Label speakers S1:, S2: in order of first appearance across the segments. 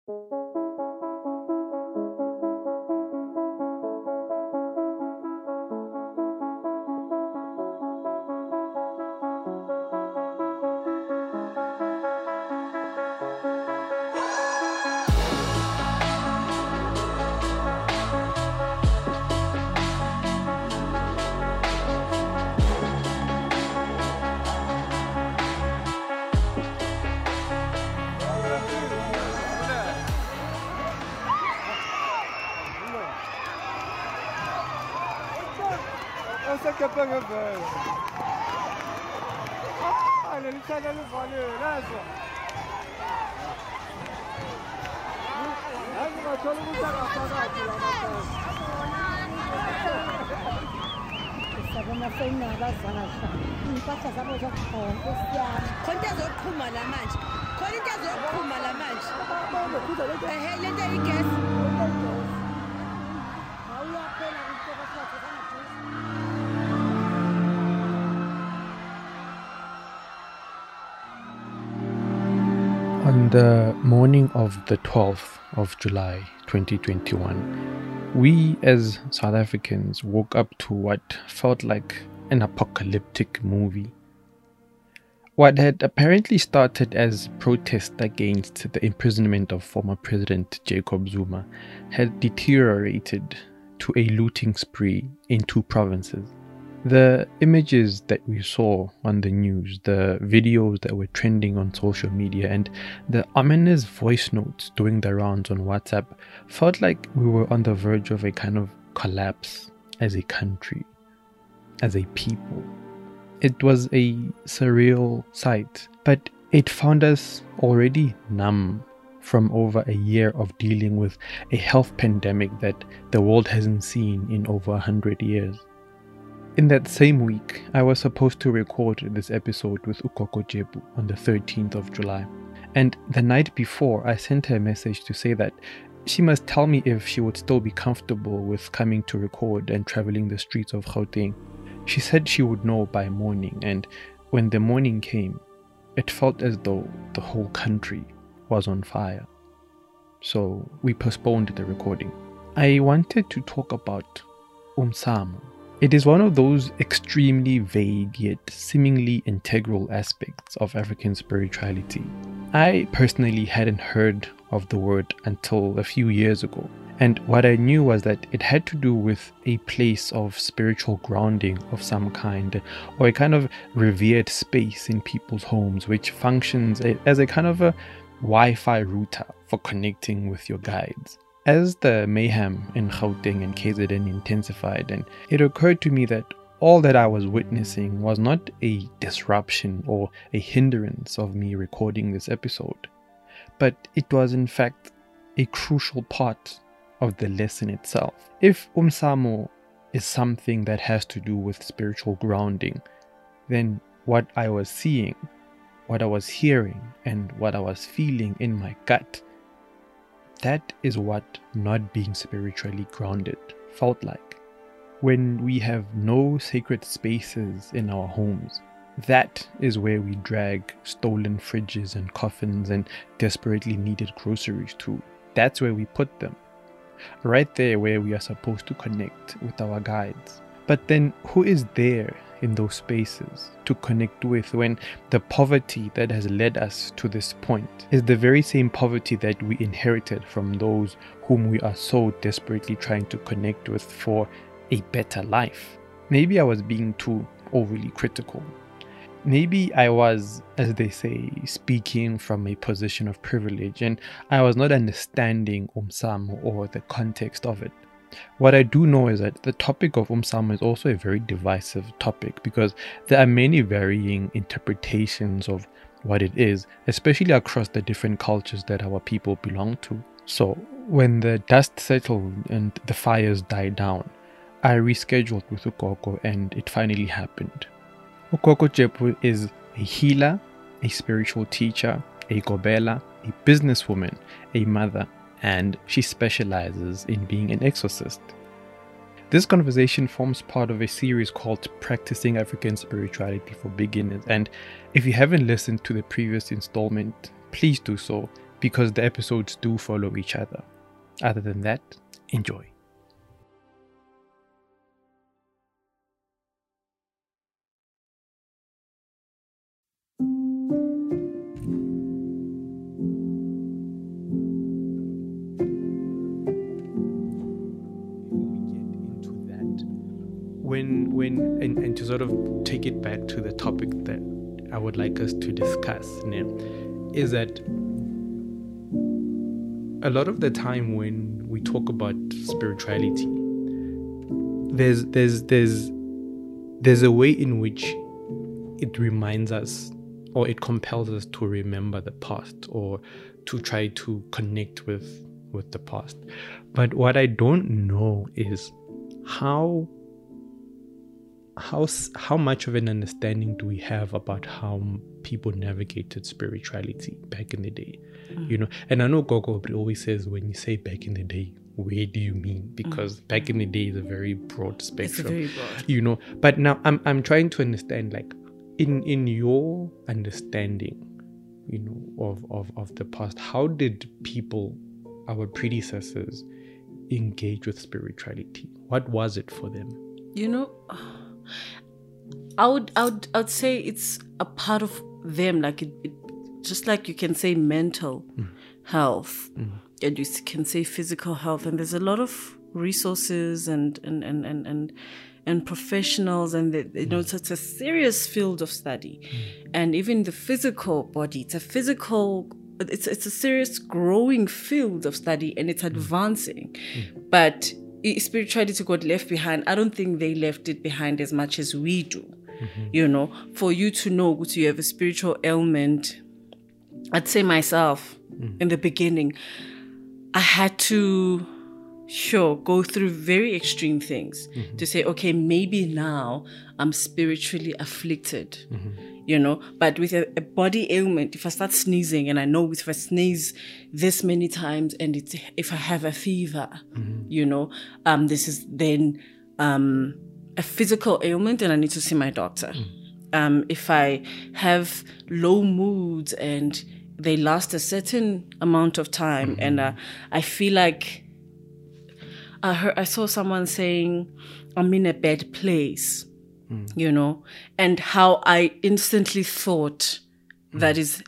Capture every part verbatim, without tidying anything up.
S1: Essa que é pega velho. Olha, ele tá dando valeu, né, Zé? Mas todo mundo tá gastando aqui lá na casa.
S2: Sabona seyinaba zasha. Impatha zabo zokukhona esiyami.
S3: Khona into ezoqhuma la manje. Khona into ezoqhuma la manje. Ehe lento igesi.
S2: Awuyaphela umthokozo wakho kangajuzi.
S4: On the morning of the twelfth of July twenty twenty-one, we as South Africans woke up to what felt like an apocalyptic movie. What had apparently started as protest against the imprisonment of former President Jacob Zuma had deteriorated to a looting spree in two provinces. The images that we saw on the news, the videos that were trending on social media, and the ominous voice notes doing the rounds on WhatsApp felt like we were on the verge of a kind of collapse as a country, as a people. It was a surreal sight, but it found us already numb from over a year of dealing with a health pandemic that the world hasn't seen in over a hundred years. In that same week, I was supposed to record this episode with Ugogo Jebu on the thirteenth of July. And the night before, I sent her a message to say that she must tell me if she would still be comfortable with coming to record and traveling the streets of Gauteng. She said she would know by morning, and when the morning came, it felt as though the whole country was on fire. So we postponed the recording. I wanted to talk about Umsamo. It is one of those extremely vague yet seemingly integral aspects of African spirituality. I personally hadn't heard of the word until a few years ago, and what I knew was that it had to do with a place of spiritual grounding of some kind, or a kind of revered space in people's homes which functions as a kind of a Wi-Fi router for connecting with your guides. As the mayhem in Gauteng and K Z N intensified, and it occurred to me that all that I was witnessing was not a disruption or a hindrance of me recording this episode, but it was in fact a crucial part of the lesson itself. If Umsamo is something that has to do with spiritual grounding, then what I was seeing, what I was hearing, and what I was feeling in my gut, that is what not being spiritually grounded felt like. When we have no sacred spaces in our homes, that is where we drag stolen fridges and coffins and desperately needed groceries to. That's where we put them. Right there where we are supposed to connect with our guides. But then who is there in those spaces to connect with when the poverty that has led us to this point is the very same poverty that we inherited from those whom we are so desperately trying to connect with for a better life? Maybe I was being too overly critical. Maybe I was, as they say, speaking from a position of privilege, and I was not understanding Umsamo or the context of it. What I do know is that the topic of Umsamo is also a very divisive topic because there are many varying interpretations of what it is, especially across the different cultures that our people belong to. So when the dust settled and the fires died down, I rescheduled with Ugogo and it finally happened. Ugogo Jebu is a healer, a spiritual teacher, a gobela, a businesswoman, a mother, and she specializes in being an exorcist. This conversation forms part of a series called Practicing African Spirituality for Beginners, and if you haven't listened to the previous installment, please do so because the episodes do follow each other. Other than that, enjoy. When, when, and, and to sort of take it back to the topic that I would like us to discuss, né, is that a lot of the time when we talk about spirituality, there's, there's, there's, there's a way in which it reminds us, or it compels us to remember the past, or to try to connect with, with the past. But what I don't know is how How how much of an understanding do we have about how people navigated spirituality back in the day? Mm. You know, and I know Gogo always says, when you say back in the day, where do you mean? Because mm. back in the day is a very broad spectrum.
S3: It's very broad.
S4: You know, but now I'm I'm trying to understand, like, in in your understanding, you know, of of of the past, how did people, our predecessors, engage with spirituality? What was it for them?
S3: You know, I would, I would, I would say it's a part of them, like it, it just like you can say mental mm. health, mm. and you can say physical health, and there's a lot of resources and and and and and, and professionals, and the, you know, it's, it's a serious field of study, mm. and even the physical body, it's a physical, it's it's a serious growing field of study, and it's advancing, mm. but spirituality got left behind. I don't think they left it behind as much as we do. Mm-hmm. You know, for you to know that you have a spiritual ailment, I'd say myself mm. in the beginning, I had to sure go through very extreme things mm-hmm. to say, okay, maybe now I'm spiritually afflicted. Mm-hmm. You know, but with a, a body ailment, if I start sneezing, and I know if I sneeze this many times, and it's, if I have a fever, mm-hmm. you know, um, this is then um, a physical ailment, and I need to see my doctor. Mm. Um, if I have low moods and they last a certain amount of time, mm-hmm. and uh, I feel like I heard, I saw someone saying, I'm in a bad place. Mm. You know, and how I instantly thought mm. that is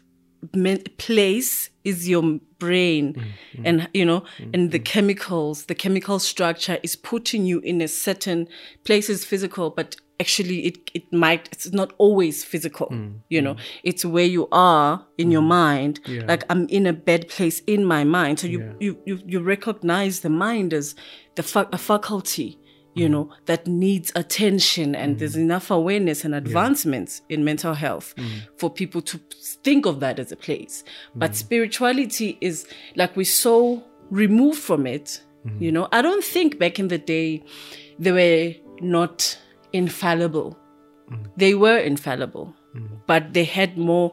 S3: place is your brain, mm. Mm. and you know, mm. and the chemicals, the chemical structure is putting you in a certain place is physical, but actually it it might it's not always physical. Mm. You know, mm. it's where you are in mm. your mind. Yeah. Like I'm in a bad place in my mind, so you yeah. you, you you recognize the mind as the fa- a faculty. You know, that needs attention, and mm. there's enough awareness and advancements yeah. in mental health mm. for people to think of that as a place. Mm. But spirituality is like we're so removed from it. Mm. You know, I don't think back in the day they were not infallible. Mm. They were infallible, mm. but they had more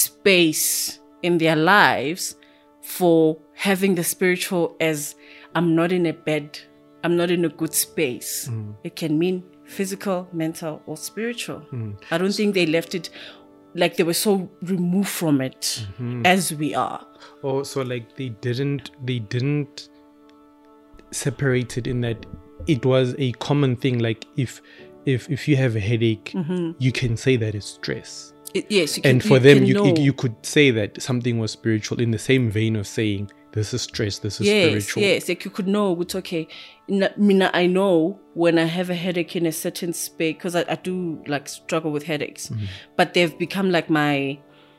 S3: space in their lives for having the spiritual as I'm not in a bed. I'm not in a good space. Mm. It can mean physical, mental, or spiritual. Mm. I don't think they left it like they were so removed from it mm-hmm. as we are.
S4: Oh, so like they didn't, they didn't separate it in that it was a common thing. Like if, if, if you have a headache, mm-hmm. you can say that it's stress.
S3: It, yes, you can,
S4: and for
S3: you
S4: them,
S3: can
S4: you,
S3: know.
S4: you you could say that something was spiritual in the same vein of saying this is stress, this is
S3: yes,
S4: spiritual.
S3: Yes, like you could know, it's okay. Mina, I know when I have a headache in a certain space, because I, I do like struggle with headaches, mm-hmm. but they've become like my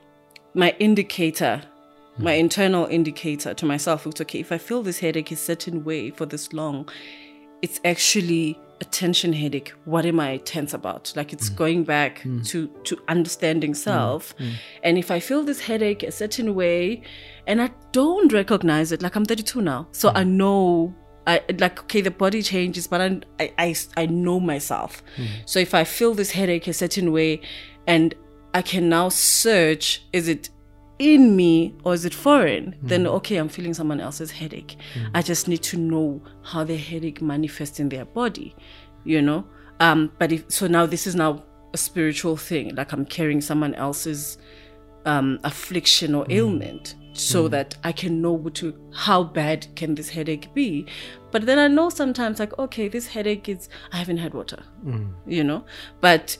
S3: my indicator, mm-hmm. my internal indicator to myself. It's okay, if I feel this headache a certain way for this long, it's actually a tension headache. What am I tense about? Like it's mm. going back mm. to, to understanding self. Mm. Mm. And if I feel this headache a certain way and I don't recognize it, like I'm thirty-two now. So mm. I know, I like, okay, the body changes, but I, I, I, I know myself. Mm. So if I feel this headache a certain way and I can now search, is it in me or is it foreign? Mm. Then okay, I'm feeling someone else's headache. Mm. I just need to know how the headache manifests in their body, you know. Um, but if so, now this is now a spiritual thing. Like I'm carrying someone else's um, affliction or mm. ailment so that I can know to how bad can this headache be. But then I know sometimes like, okay, this headache is, I haven't had water, you know, but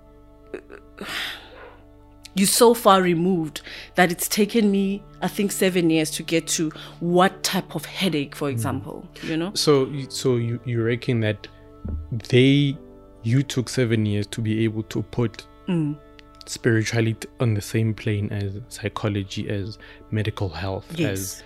S3: you're so far removed that it's taken me, I think, seven years to get to what type of headache, for example, you know?
S4: So, you- so you, you reckon that they, you took seven years to be able to put spirituality on the same plane as psychology, as medical health,
S3: Yes.
S4: as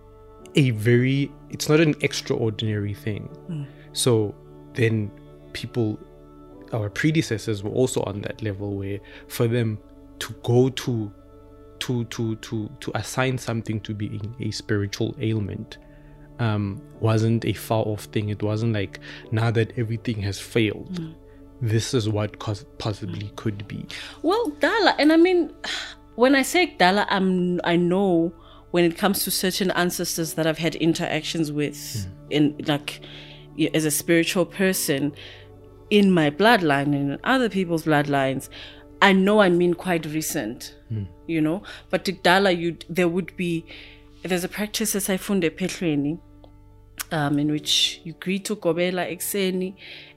S4: a very, it's not an extraordinary thing. So then people, our predecessors were also on that level where for them to go to to to to to assign something to being a spiritual ailment um wasn't a far off thing. It wasn't like, now that everything has failed, this is what cos- possibly could be.
S3: Well, Dala, and I mean, when I say Dala, I'm I know when it comes to certain ancestors that I've had interactions with, in like y- as a spiritual person, in my bloodline and in other people's bloodlines, I know I mean quite recent, you know. But Dala, you there would be there's a practice as I found Petreni, um, in which you greet to Kobela Exeni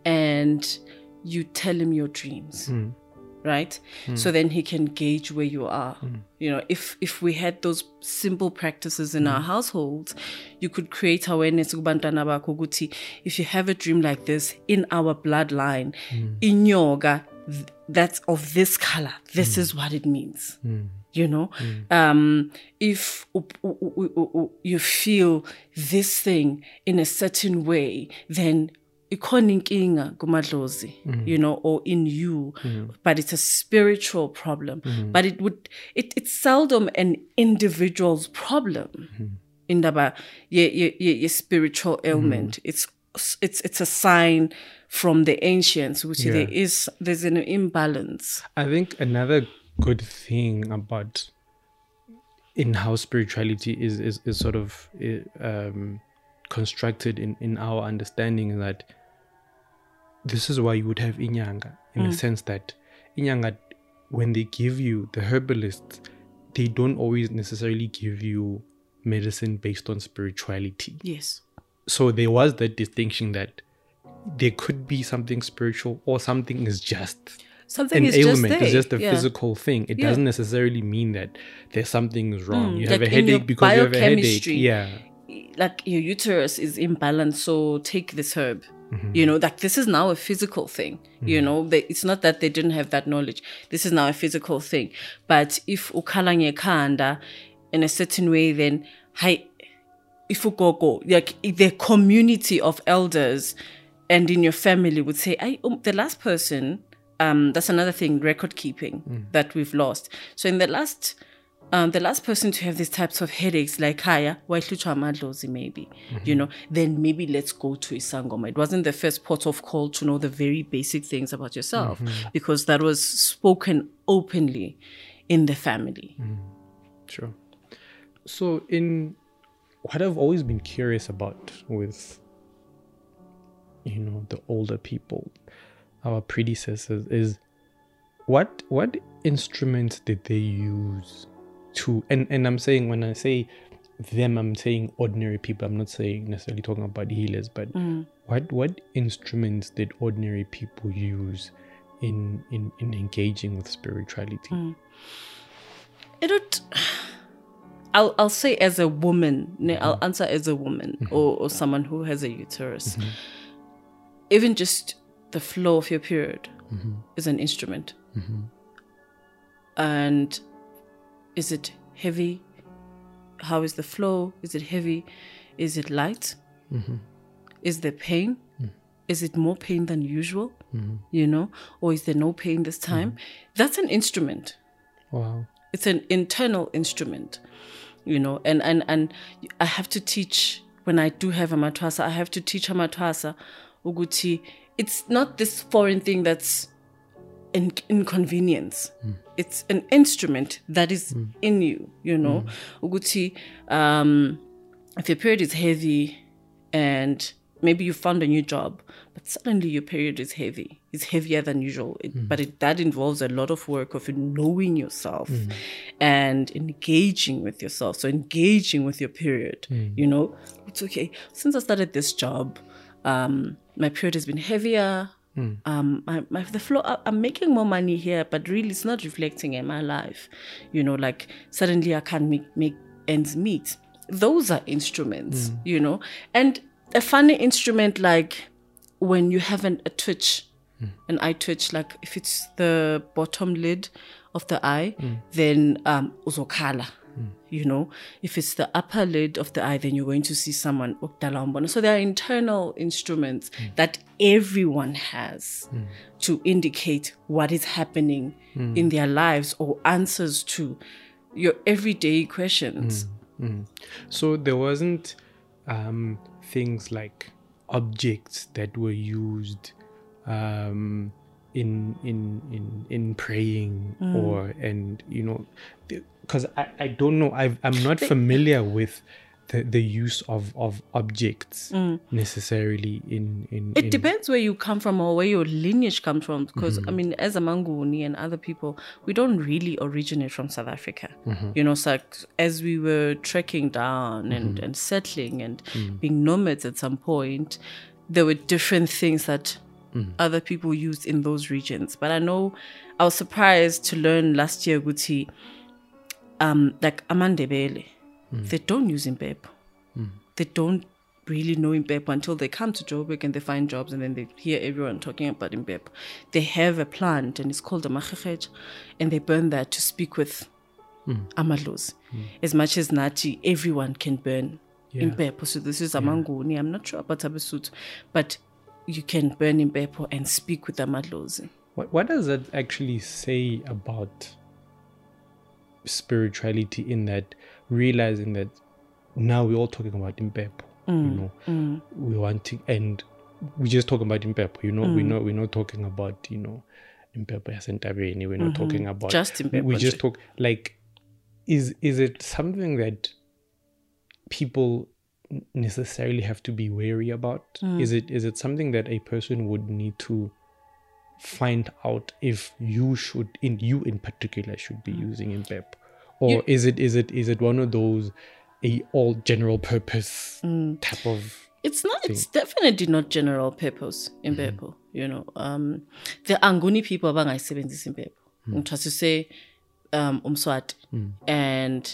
S3: and you tell him your dreams, right? So then he can gauge where you are. You know, if if we had those simple practices in our households, you could create awareness. Kubantwana bakho ukuthi if you have a dream like this in our bloodline, in yoga, th- that's of this color. This is what it means. You know, um, if u- u- u- u- u- you feel this thing in a certain way, then ikhona inkinga kumadlozi, you know, or in you, but it's a spiritual problem. But it would, it, it's seldom an individual's problem. In the ye, ye, ye, ye spiritual ailment, it's it's it's a sign from the ancients, which
S4: Yeah.
S3: there is there's an imbalance.
S4: I think another good thing about in how spirituality is is, is sort of um, constructed in, in our understanding is that this is why you would have inyanga, in the sense that inyanga, when they give you, the herbalists, they don't always necessarily give you medicine based on spirituality.
S3: Yes.
S4: So there was that distinction that there could be something spiritual or something is just
S3: Something
S4: an
S3: is just
S4: ailment.
S3: there.
S4: It's just a
S3: yeah.
S4: physical thing. It
S3: Yeah.
S4: doesn't necessarily mean that there's something is wrong.
S3: Mm,
S4: you have
S3: like
S4: a
S3: in your
S4: headache because you have a headache.
S3: biochemistry.
S4: Yeah.
S3: Like your uterus is imbalanced, so take this herb.
S4: Mm-hmm.
S3: You know, like this is now a physical thing. You know, they, it's not that they didn't have that knowledge. This is now a physical thing. But if ukhala kanda in a certain way, then hi, if you go go like the community of elders and in your family would say, I um, the last person. Um, that's another thing, record keeping that we've lost. So in the last, um, the last person to have these types of headaches, like Kaya, maybe, you know, then maybe let's go to Isangoma. It wasn't the first port of call to know the very basic things about yourself, because that was spoken openly in the family.
S4: Sure. So in what I've always been curious about with, you know, the older people, our predecessors, is what what instruments did they use to, and, and I'm saying, when I say them, I'm saying ordinary people. I'm not saying necessarily talking about healers, but what what instruments did ordinary people use in in, in engaging with spirituality?
S3: It would, I'll I'll say as a woman, ne, I'll answer as a woman or, or someone who has a uterus. Even just the flow of your period is an instrument. And is it heavy? How is the flow? Is it heavy? Is it light? Is there pain? Is it more pain than usual? You know? Or is there no pain this time? That's an instrument.
S4: Wow.
S3: It's an internal instrument, you know, and, and, and I have to teach, when I do have a matwasa, I have to teach a matwasa, Uguti, it's not this foreign thing that's an inconvenience. It's an instrument that is in you, you know. Uguti, um, if your period is heavy and maybe you found a new job, but suddenly your period is heavy. It's heavier than usual. It, mm. But it, that involves a lot of work of knowing yourself mm. and engaging with yourself. So engaging with your period, mm. you know, it's okay. Since I started this job, um, my period has been heavier. Mm. Um, my, my, the flow, I'm making more money here, but really it's not reflecting in my life. You know, like suddenly I can't make, make ends meet. Those are instruments, mm. you know, and a funny instrument, like when you have an, a twitch, mm. an eye twitch, like if it's the bottom lid of the eye, mm. then um, uzokhala, mm. you know. If it's the upper lid of the eye, then you're going to see someone. So there are internal instruments mm. that everyone has mm. to indicate what is happening mm. in their lives or answers to your everyday questions.
S4: Mm. Mm. So there wasn't... Um, things like objects that were used um, in in in in praying mm. or and you know because I, I don't know I've, I'm not familiar with the, the use of, of objects mm. necessarily in, in
S3: it
S4: in
S3: depends where you come from or where your lineage comes from, because mm-hmm. I mean, as a Manguni and other people, we don't really originate from South Africa. Mm-hmm. You know, so like, as we were trekking down and, mm-hmm. and settling and mm-hmm. being nomads at some point, there were different things that mm-hmm. other people used in those regions. But I know I was surprised to learn last year, Guti, um, like Amandebele, mm. they don't use Impepo. Mm. They don't really know Impepo until they come to Joburg and they find jobs, and then they hear everyone talking about Impepo. They have a plant and it's called a Machechej, and they burn that to speak with mm. Amadlozi. Mm. As much as Nati, everyone can burn yeah. Impepo. So this is Amanguni. Yeah. I'm not sure about Abesut, but you can burn Impepo and speak with Amadlozi.
S4: What, what does that actually say about spirituality, in that realizing that now we're all talking about Impepo, mm, you know, mm. we want to, and we just talking about Impepo, you know, mm. we know we're not talking about, you know, Impepo Yasentabeni, we're not mm-hmm. talking about
S3: just Impepo.
S4: We just talk like, is is it something that people necessarily have to be wary about? Mm. Is it is it something that a person would need to find out if you should, in you in particular, should be mm. using Impepo, or you, is it is it is it one of those a all general purpose mm. type of?
S3: It's not.
S4: thing?
S3: It's definitely not general purpose Impepo. Mm. You know, um, the Anguni people bangayisebenzisa Impepo. I'm trying to say, um, Umswati, mm. and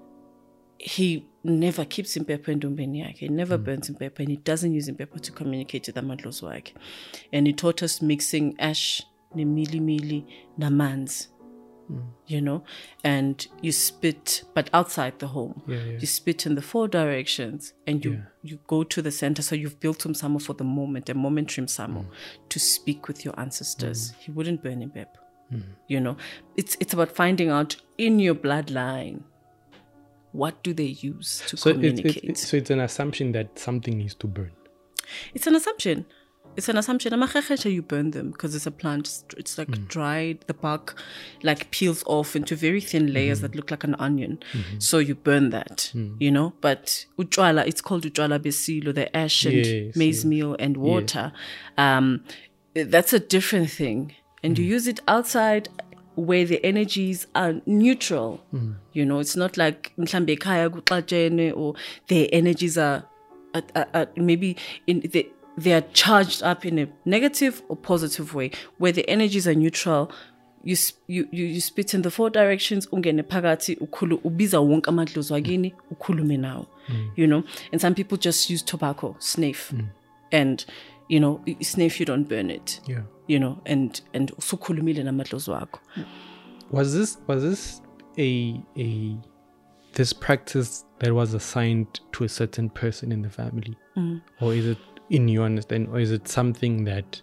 S3: he never keeps Impepo endumbeni yakhe. He never mm. burns Impepo, and he doesn't use Impepo to communicate with amadlozi wakhe. And he taught us mixing ash, nemili mili, namanzi. Mm. You know, and you spit, but outside the home.
S4: Yeah, yeah.
S3: You spit in the four directions, and you, yeah. you go to the center. So you've built Umsamo for the moment, a momentary Umsamo, mm. to speak with your ancestors. Mm. He wouldn't burn Impepo. Mm. You know, it's it's about finding out in your bloodline, what do they use to so communicate.
S4: It's, it's, so it's an assumption that something needs to burn.
S3: It's an assumption. It's an assumption. Amachechecha, you burn them because it's a plant. It's like mm. dried. The bark like peels off into very thin layers mm-hmm. that look like an onion. Mm-hmm. So you burn that, mm. you know. But utwala, it's called utwala besilo, the ash and
S4: yes,
S3: maize
S4: yes.
S3: meal and water. Yes. Um, that's a different thing. And mm. you use it outside where the energies are neutral. Mm. You know, it's not like mhlambe ekhaya kuxatshene, or the energies are, are, are, are maybe in the they are charged up in a negative or positive way. Where the energies are neutral, you you you, you spit in the four directions, ungene phakathi ukhulu ubiza wonke amadlozi wakini ukhulume nawo. You know, and some people just use tobacco, sniff, mm. and you know, sniff, you don't burn it.
S4: Yeah.
S3: You know, and and usukhulumile namadlozi wakho.
S4: Was this was this a a this practice that was assigned to a certain person in the family, mm. or is it, in your understanding, or is it something that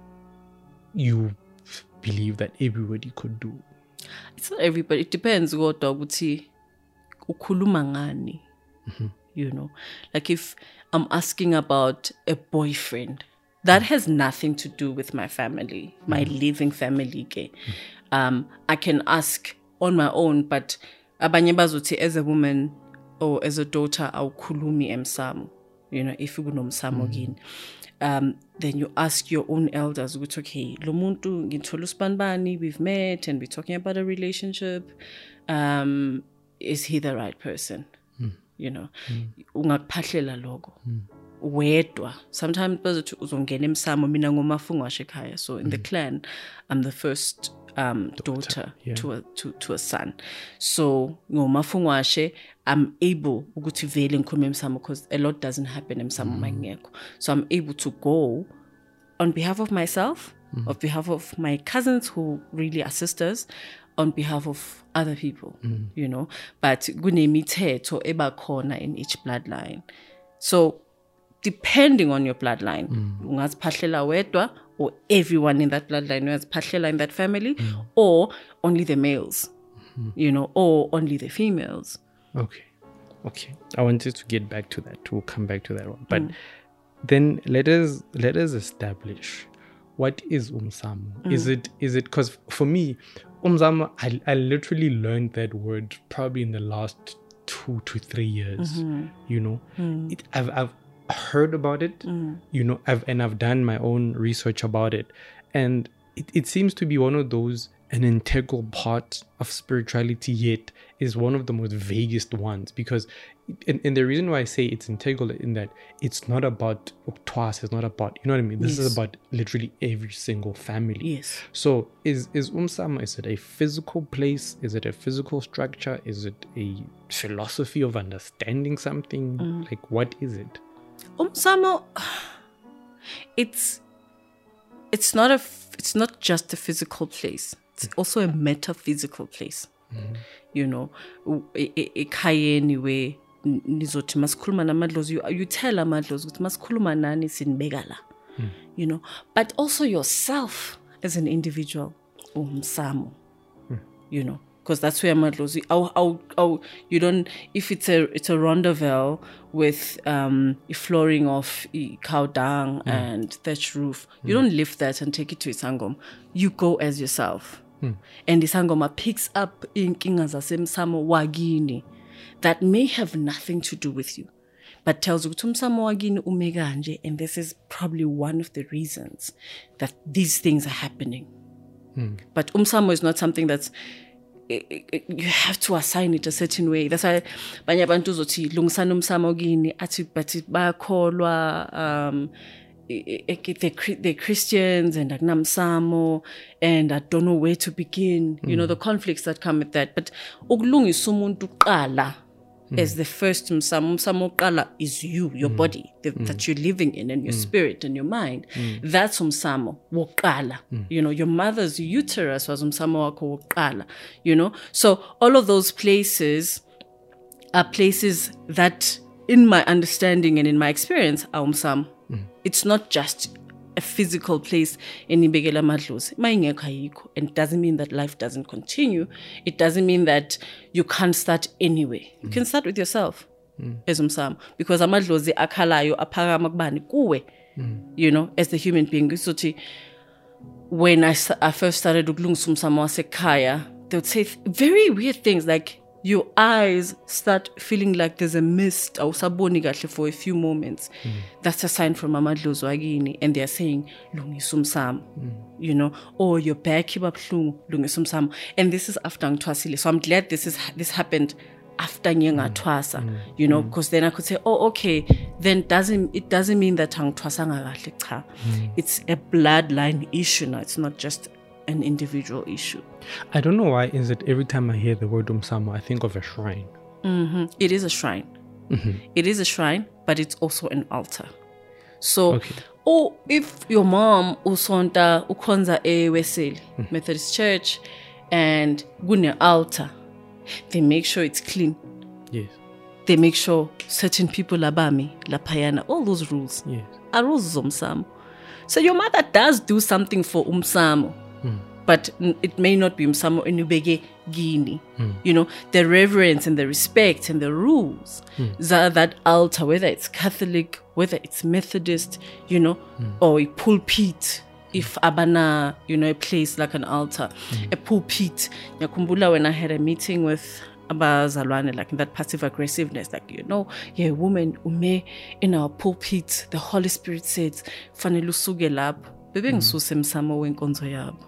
S4: you believe that everybody could do?
S3: It's not everybody. It depends what ukuthi ukhuluma ngani. You know, like if I'm asking about a boyfriend, that has nothing to do with my family, my mm. living family. Mm. Um, I can ask on my own, but abanye bazothi as a woman or as a daughter, awukhulumi emsamo. you know, if kunomsamo kini. Um, then you ask your own elders, which okay, lo muntu ngithola usibani, we've met and we're talking about a relationship. Um, is he the right person? Mm. You know, ungakuphahlela lokho. Wedwa. Sometimes bazothi uzongena emsamo mina ngomafungwashe ekhaya. So in the clan, I'm the first um daughter, daughter yeah. to a to to a son. So ngomafungwashe, I'm able ukuthi vele ngikhulume emsamo because a lot doesn't happen emsamo mangekho. So I'm able to go on behalf of myself, mm. on behalf of my cousins who really are sisters, on behalf of other people, mm. you know. But kunemithetho ebakhona in each bloodline. So depending on your bloodline, ungaziphahlela wedwa, or everyone in that bloodline ungaziphahlela in that family, mm. or only the males, mm-hmm. you know, or only the females.
S4: Okay, okay. I wanted to get back to that. We'll come back to that one. But mm. then let us let us establish what is umsamo. Mm. Is it is it because for me, umsamo, I I literally learned that word probably in the last two to three years. Mm-hmm. You know, mm. it, I've I've heard about it. Mm. You know, I've and I've done my own research about it, and it, it seems to be one of those an integral part of spirituality, yet is one of the most vaguest ones, because and, and the reason why I say it's integral in that it's not about twice, it's not about, you know what I mean, this yes. is about literally every single family.
S3: Yes. So
S4: is is umsamo, is it a physical place, is it a physical structure, is it a philosophy of understanding something? Mm. Like, what is it?
S3: Umsamo, it's it's not a it's not just a physical place. It's also a metaphysical place. Mm-hmm. You know, ekhayeni we nizothi masikhuluma namadlozi, you tell amadlozi ukuthi masikhuluma nani sinibeka la. You know, but also yourself as an individual, umsamo. Mm. You know, because that's where amadlozi. Oh, oh, oh, you don't. If it's a it's a rondavel with um a flooring of cow dung mm. and thatch roof, mm. you don't lift that and take it to isangoma. You go as yourself. Hmm. And isangoma picks up inkinga zasemsamo wagini that may have nothing to do with you, but tells you umsamo wagini umekanje, and this is probably one of the reasons that these things are happening. Hmm. But umsamo is not something that's it, it, you have to assign it a certain way. That's why banye abantu uzothi lungisana umsamo wagini athi bathi bakholwa um they're Christians and akunamsamo and I don't know where to begin. Mm. You know, the conflicts that come with that. But ukulungisa umuntu qala as the first msamo. Msamo qala is you, your mm. body the, mm. that you're living in, and your mm. spirit and your mind. Mm. That's umsamo woqala. Mm. You know, your mother's uterus was umsamo wako woqala. You know, so all of those places are places that, in my understanding and in my experience, are umsamo. Mm. It's not just a physical place in Ibegela Madlozi. And it doesn't mean that life doesn't continue. It doesn't mean that you can't start anywhere. You mm. can start with yourself mm. as umsamo. Because amadlozi akhalayo aphakama kubani kuwe. You know, as the human being. When I, I first started ukulungisa umsamo wasekhaya, they would say very weird things like, your eyes start feeling like there's a mist awusaboni kahle for a few moments. Mm. That's a sign from amadlozi wagini, and they're saying lungisa umsamo. Mm. You know, or your back iba buhlungu lungisa umsamo. And this is after ngithwasile. So I'm glad this is this happened after ngingathwasa. Mm. You know, because mm. then I could say, oh, okay, then doesn't it doesn't mean that angithwasanga kahle cha. Mm. It's a bloodline issue now. It's not just an individual issue.
S4: I don't know why is it every time I hear the word umsamo, I think of a shrine.
S3: Mm-hmm. It is a shrine. Mm-hmm. It is a shrine, but it's also an altar. So, okay. Oh, if your mom usonta ukonza e Weseli mm-hmm. Methodist Church and gune altar, they make sure it's clean.
S4: Yes.
S3: They make sure certain people labami, lapayana, all those rules.
S4: Yes.
S3: Are rules of umsamo. So your mother does do something for umsamo. Mm. But it may not be umsamo enubege gini. Mm. You know, the reverence and the respect and the rules mm. that, that altar, whether it's Catholic, whether it's Methodist, you know, mm. or a pulpit, if abana, you know, a place like an altar, mm. a pulpit. Nyakumbula, when I had a meeting with abazalwane, like in that passive aggressiveness, like, you know, yeah, woman ume in our pulpit, the Holy Spirit says fanele usuke lapho bebengisuse emsamo wenkonzo yabo.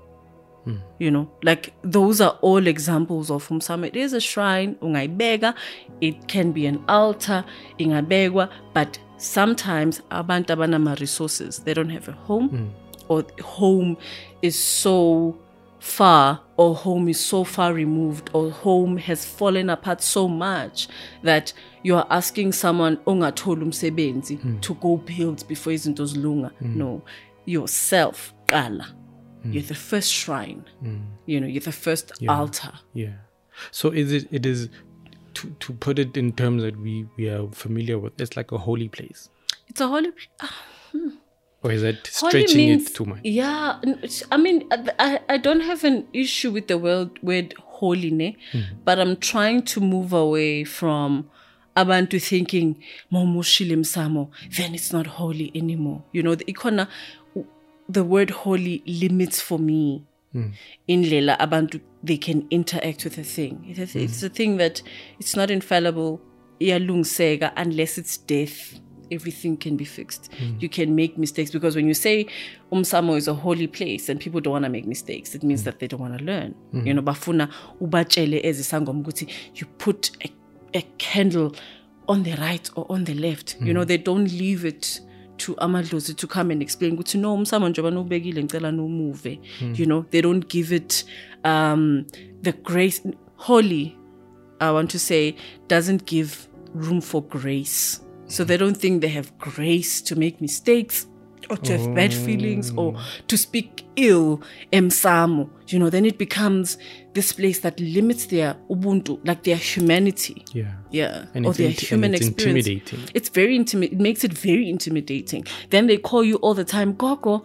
S3: You know, like those are all examples of umsamo. It is a shrine, ungayibeka, it can be an altar, ingabekwa, but sometimes abantu abanama resources, they don't have a home, mm. or home is so far, or home is so far removed, or home has fallen apart so much that you are asking someone ongatholi umsebenzi mm. to go build before izinto zilunga. Mm. No, yourself, qala. Mm. You're the first shrine. Mm. You know, you're the first
S4: yeah.
S3: altar.
S4: Yeah. So is it? It is to to put it in terms that we we are familiar with. It's like a holy place.
S3: It's a holy. Uh, hmm.
S4: Or is that stretching means, it too much?
S3: Yeah, I mean, I I don't have an issue with the word word holy, ne? Mm. But I'm trying to move away from abantu thinking momushile msamo, then it's not holy anymore. You know, the ikona. The word holy limits for me mm. in lela abantu, they can interact with a thing. It's a, mm. it's a thing that it's not infallible, iyalungiseka, unless it's death. Everything can be fixed. Mm. You can make mistakes, because when you say umsamo is a holy place and people don't want to make mistakes, it means mm. that they don't want to learn. Mm. You know, bafuna ubatshele ezisangoma ukuthi you put a, a candle on the right or on the left. Mm. You know, they don't leave it to amadlozi to come and explain ukuthi no umsamo njengoba nubekile ngicela no move. You know, they don't give it um the grace. Holy, I want to say, doesn't give room for grace. So they don't think they have grace to make mistakes or to have bad feelings or to speak ill emsamo. You know, then it becomes this place that limits their ubuntu, like their humanity.
S4: Yeah.
S3: Yeah.
S4: And
S3: or
S4: it's
S3: their
S4: inti-
S3: human
S4: and it's
S3: experience.
S4: intimidating.
S3: It's very intimate. It makes it very intimidating. Then they call you all the time, Gogo,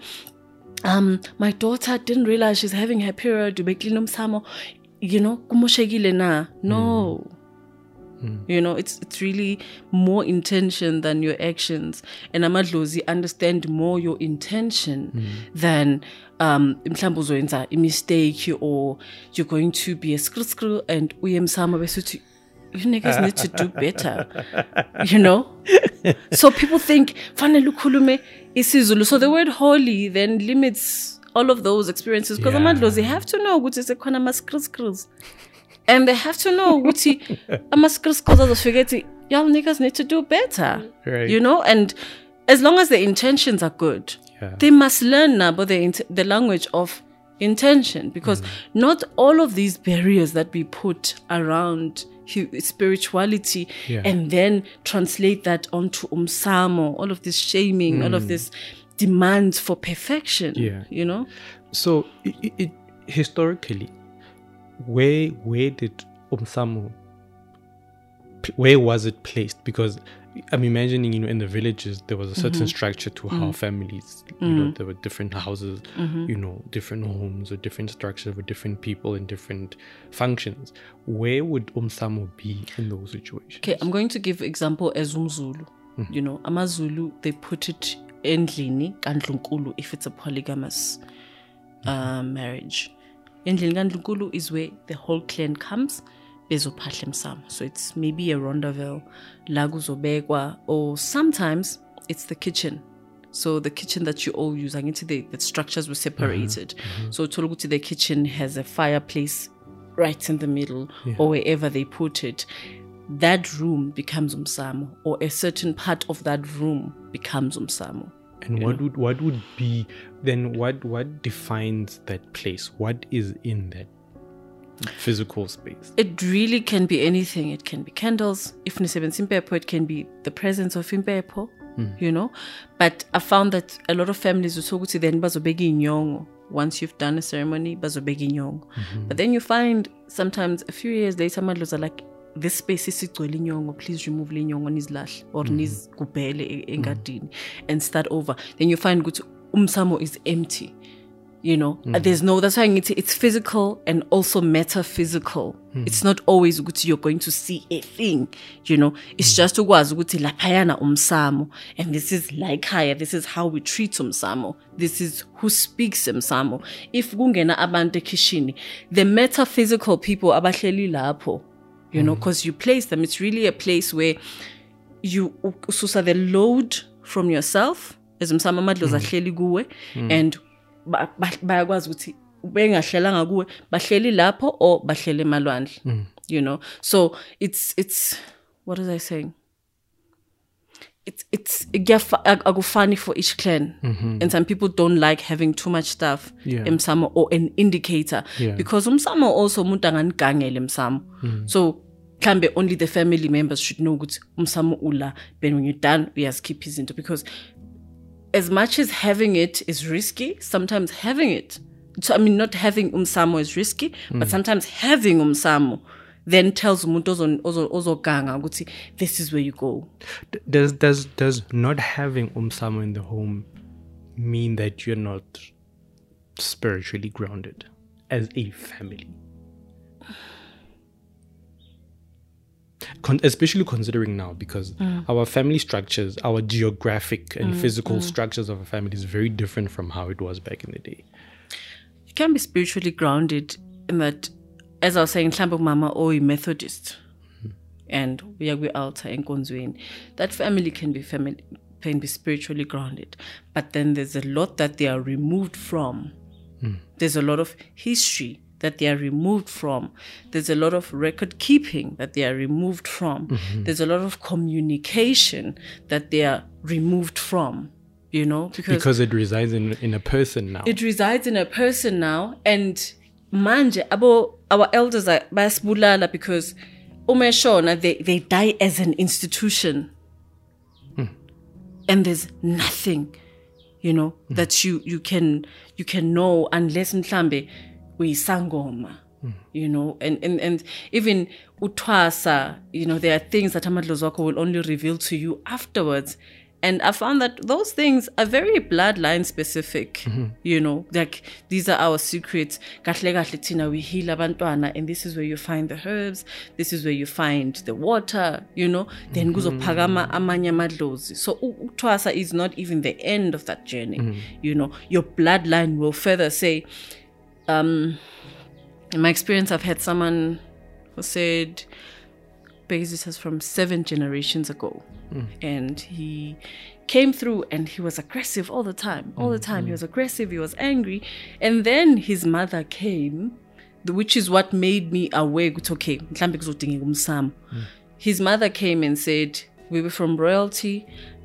S3: um, my daughter didn't realize she's having her period. You know, kumoshekile na. No. Mm. Mm. You know, it's it's really more intention than your actions. And amadlozi understand more your intention mm. than um mhlawumbe uzoyenza a mistake, or you're going to be a skr skr and uyemsama besuthi you niggas need to do better. You know? So people think fanele ukhulume isiZulu. So the word holy then limits all of those experiences, because yeah. amadlozi have to know ukuthi sekhona ama skr skrs. And they have to know what y'all niggas need to do better.
S4: Right.
S3: You know, and as long as the intentions are good,
S4: yeah.
S3: they must learn now about the int- the language of intention, because mm. not all of these barriers that we put around hu- spirituality
S4: yeah.
S3: and then translate that onto umsamo, all of this shaming, mm. all of this demands for perfection.
S4: Yeah.
S3: You know?
S4: So it, it, historically, Where where did umsamo? Where was it placed? Because I'm imagining, you know, in the villages there was a certain mm-hmm. structure to how mm-hmm. families, you mm-hmm. know, there were different houses, mm-hmm. you know, different homes or different structures with different people and different functions. Where would umsamo be in those situations?
S3: Okay, I'm going to give example as umZulu. Mm-hmm. You know, amazulu, they put it endlini kandlunkulu if it's a polygamous mm-hmm. uh, marriage. Endlini kandlunkulu is where the whole clan comes bezophahla emsamo. So it's maybe a rondaville, la kuzobekwa, or sometimes it's the kitchen. So the kitchen that you all use, I get to the, the structures were separated. Mm-hmm. Mm-hmm. So Toluguti, the kitchen has a fireplace right in the middle, yeah. or wherever they put it. That room becomes umsamo, or a certain part of that room becomes umsamo.
S4: And what know? would what would be then? What what defines that place? What is in that physical space?
S3: It really can be anything. It can be candles. If nisebenza impepho, it can be the presence of impepho. Mm. You know, but I found that a lot of families will talk to then bazobegi inyongo. Once you've done a ceremony, bazobegi inyongo. Mm-hmm. But then you find sometimes a few years later, madlos are like, this space is sigcwele inyongo, please remove le inyongo nizlahle or mm-hmm. nizigubhele engadini mm-hmm. and start over. Then you find ukuthi umsamo is empty. You know, mm-hmm. there's no, that's why it's, it's physical and also metaphysical. Mm-hmm. It's not always ukuthi you're going to see a thing, you know. It's mm-hmm. just ukwazi ukuthi laphayana umsamo, and this is like higher, this is how we treat umsamo. This is who speaks umsamo. If kungena abantu ekishini, the metaphysical people abahleli lapho, you know, because you place them. It's really a place where you ususa the load from yourself as umsamo amadlozi ahleli kuwe and bayakwazi ukuthi bengahlelanga kuwe bahleli lapho or bahlele emalwandle, you know. So it's it's what was I saying? It's it's agufani for each clan, mm-hmm. and some people don't like having too much stuff yeah. emsamo or an indicator yeah. because umsamo also umuntu angangangele emsamo. Mm-hmm. So mhlambe only the family members should know ukuthi umsamo ula, then when you're done we just keep his into, because as much as having it is risky, sometimes having it, so I mean not having umsamo is risky, mm-hmm. but sometimes having umsamo then tells umuntu ozoganga ukuthi this is where you go.
S4: Does does does not having umsamo in the home mean that you're not spiritually grounded as a family? Con- especially considering now, because mm. our family structures, our geographic and mm, physical mm. structures of a family is very different from how it was back in the day.
S3: You can be spiritually grounded in that, as I was saying, mhlawumbe mama or a Methodist, mm-hmm. and we are we altar in Konzweni. That family can be family can be spiritually grounded, but then there's a lot that they are removed from. Mm. There's a lot of history that they are removed from. There's a lot of record keeping that they are removed from. Mm-hmm. There's a lot of communication that they are removed from. You know, because
S4: because it resides in in a person now.
S3: It resides in a person now, and manje abo our elders are bayasibulala because umeshona they they die as an institution, hmm. and there's nothing, you know, hmm. that you you can you can know unless mhlambe uyisangoma, hmm. you know, and and and even uthwasa, you know, there are things that amadlozi wakho will only reveal to you afterwards. And I found that those things are very bloodline specific, mm-hmm. you know, like these are our secrets. Kahle kahle tina we heal abantwana, and this is where you find the herbs. This is where you find the water, you know. Then kuzo phakama amanye amadlozi. So uthwasa is not even the end of that journey, mm-hmm. you know. Your bloodline will further say, um, in my experience, I've had someone who said, this is from seven generations ago. Mm. And he came through and he was aggressive all the time. All mm, the time. Mm. He was aggressive, he was angry. And then his mother came, which is what made me aware, okay, mm. his mother came and said, we were from royalty,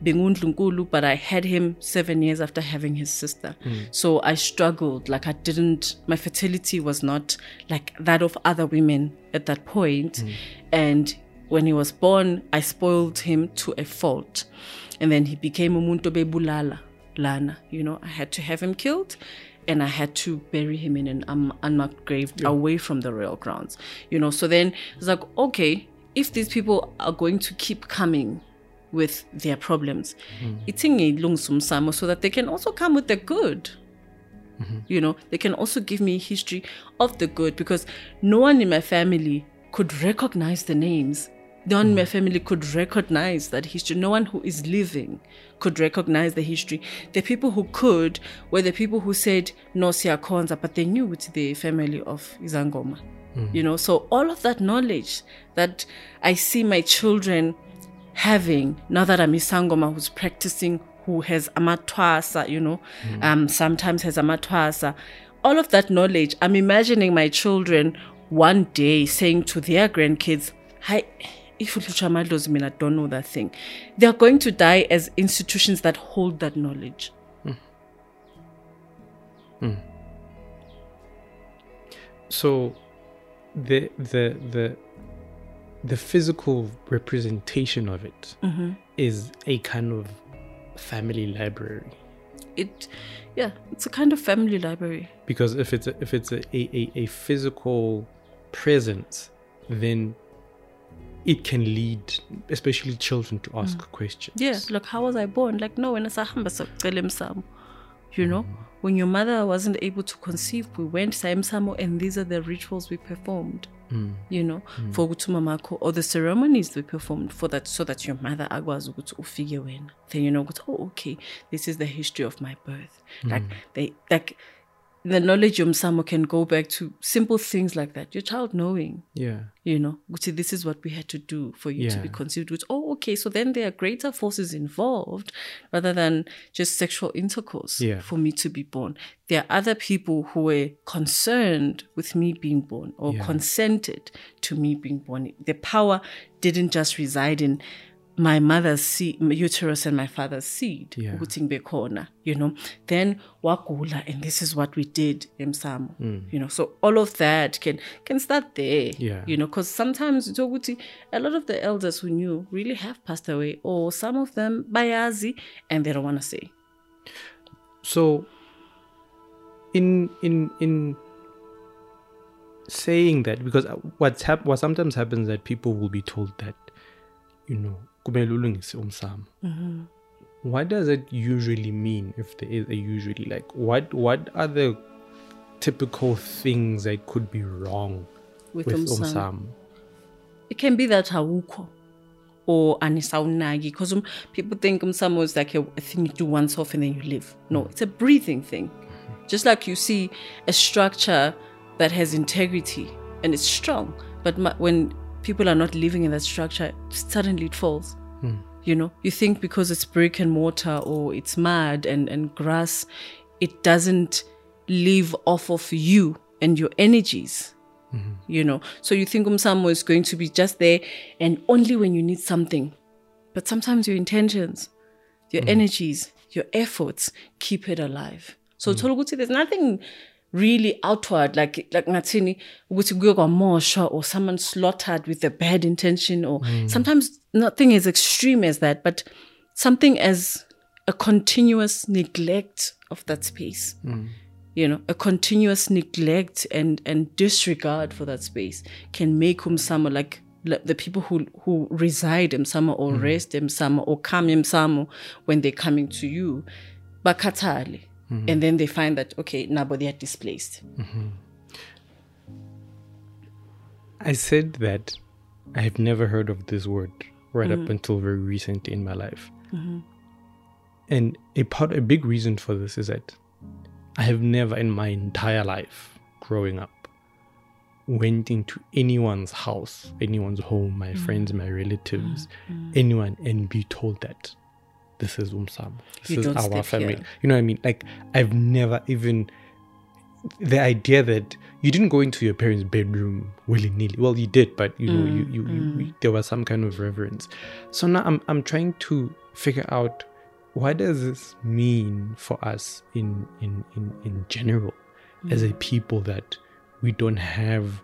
S3: but I had him seven years after having his sister. Mm. So I struggled. Like I didn't, my fertility was not like that of other women at that point. Mm. And when he was born, I spoiled him to a fault. And then he became umuntu bebulala, lana. You know, I had to have him killed and I had to bury him in an um, unmarked grave yeah. away from the royal grounds. You know, so then it's like, okay, if these people are going to keep coming with their problems, it's mm. so that they can also come with the good. Mm-hmm. You know, they can also give me history of the good, because no one in my family could recognize the names. No one in my family could recognize that history. No one who is living could recognize the history. The people who could were the people who said, no, siyakhonza, but they knew it's the family of Izangoma. Mm. You know, so all of that knowledge that I see my children having, now that I'm Isangoma who's practicing, who has amatwasa, you know, mm. um, sometimes has amatwasa, all of that knowledge, I'm imagining my children one day saying to their grandkids, hi, if I don't know that thing. They are going to die as institutions that hold that knowledge. Mm.
S4: Mm. So the the the the physical representation of it mm-hmm. is a kind of family library.
S3: It yeah, it's a kind of family library.
S4: Because if it's a, if it's a, a, a physical presence, then it can lead, especially children, to ask mm. questions.
S3: Yeah, like, how was I born? Like, no, when I saw you know, mm. when your mother wasn't able to conceive, we went Saimsamo, and these are the rituals we performed. Mm. You know, mm. for Gutumamako, or the ceremonies we performed for that, so that your mother agwas ufige when. Then you know, oh, okay, this is the history of my birth. Mm. Like they like the knowledge yomsamo can go back to simple things like that. Your child knowing,
S4: Yeah.
S3: you know, ukuthi this is what we had to do for you to
S4: Yeah.
S3: be conceived with. Oh, okay. So then there are greater forces involved rather than just sexual intercourse
S4: Yeah.
S3: for me to be born. There are other people who were concerned with me being born or
S4: Yeah.
S3: consented to me being born. The power didn't just reside in my mother's seed, uterus and my father's seed,
S4: Yeah.
S3: ukuthi ngibe khona, you know. Then wagula, and this is what we did, emsamo, you know. So all of that can can start there,
S4: Yeah.
S3: you know, because sometimes it's ukuthi, a lot of the elders who knew really have passed away, or some of them bayazi and they don't want to say.
S4: So, in in in saying that, because what's hap- what sometimes happens that people will be told that, you know, kumele ulungise umsamo. What does it usually mean, if there is a usually? Like, what what are the typical things that could be wrong
S3: With
S4: with
S3: umsamo.
S4: umsamo?
S3: It can be that awukho or anisawunaki, because um, people think umsamo is like a, a thing you do once off and then you live. No, it's a breathing thing. Just like you see a structure that has integrity and it's strong, but ma- when people are not living in that structure, suddenly it falls. You know, you think because it's brick and mortar or it's mud and, and grass, it doesn't live off of you and your energies. You know, so you think umsamo is going to be just there and only when you need something. But sometimes your intentions, your energies, your efforts keep it alive. So mm. there's nothing really outward, like like ngathini ukuthi kuye kwamosha or someone slaughtered with a bad intention, or mm. sometimes nothing as extreme as that, but something as a continuous neglect of that space.
S4: Mm.
S3: You know, a continuous neglect and, and disregard for that space can make umsamo, like, like the people who, who reside emsamo or mm. rest emsamo or come emsamo when they're coming to you, bakatali. Mm-hmm. And then they find that, okay, now but they are displaced.
S4: Mm-hmm. I said that I have never heard of this word right mm-hmm. up until very recently in my life. Mm-hmm. And a part, a big reason for this is that I have never in my entire life growing up went into anyone's house, anyone's home, my mm-hmm. friends, my relatives, mm-hmm. anyone, and be told that this is umsamo. This
S3: you
S4: is
S3: don't
S4: our family.
S3: Here.
S4: You know what I mean? Like, I've never even... The idea that you didn't go into your parents' bedroom willy-nilly. Well, you did, but, you know, mm, you, you, mm. you, there was some kind of reverence. So now I'm I'm trying to figure out, what does this mean for us in, in, in, in general mm. as a people that we don't have,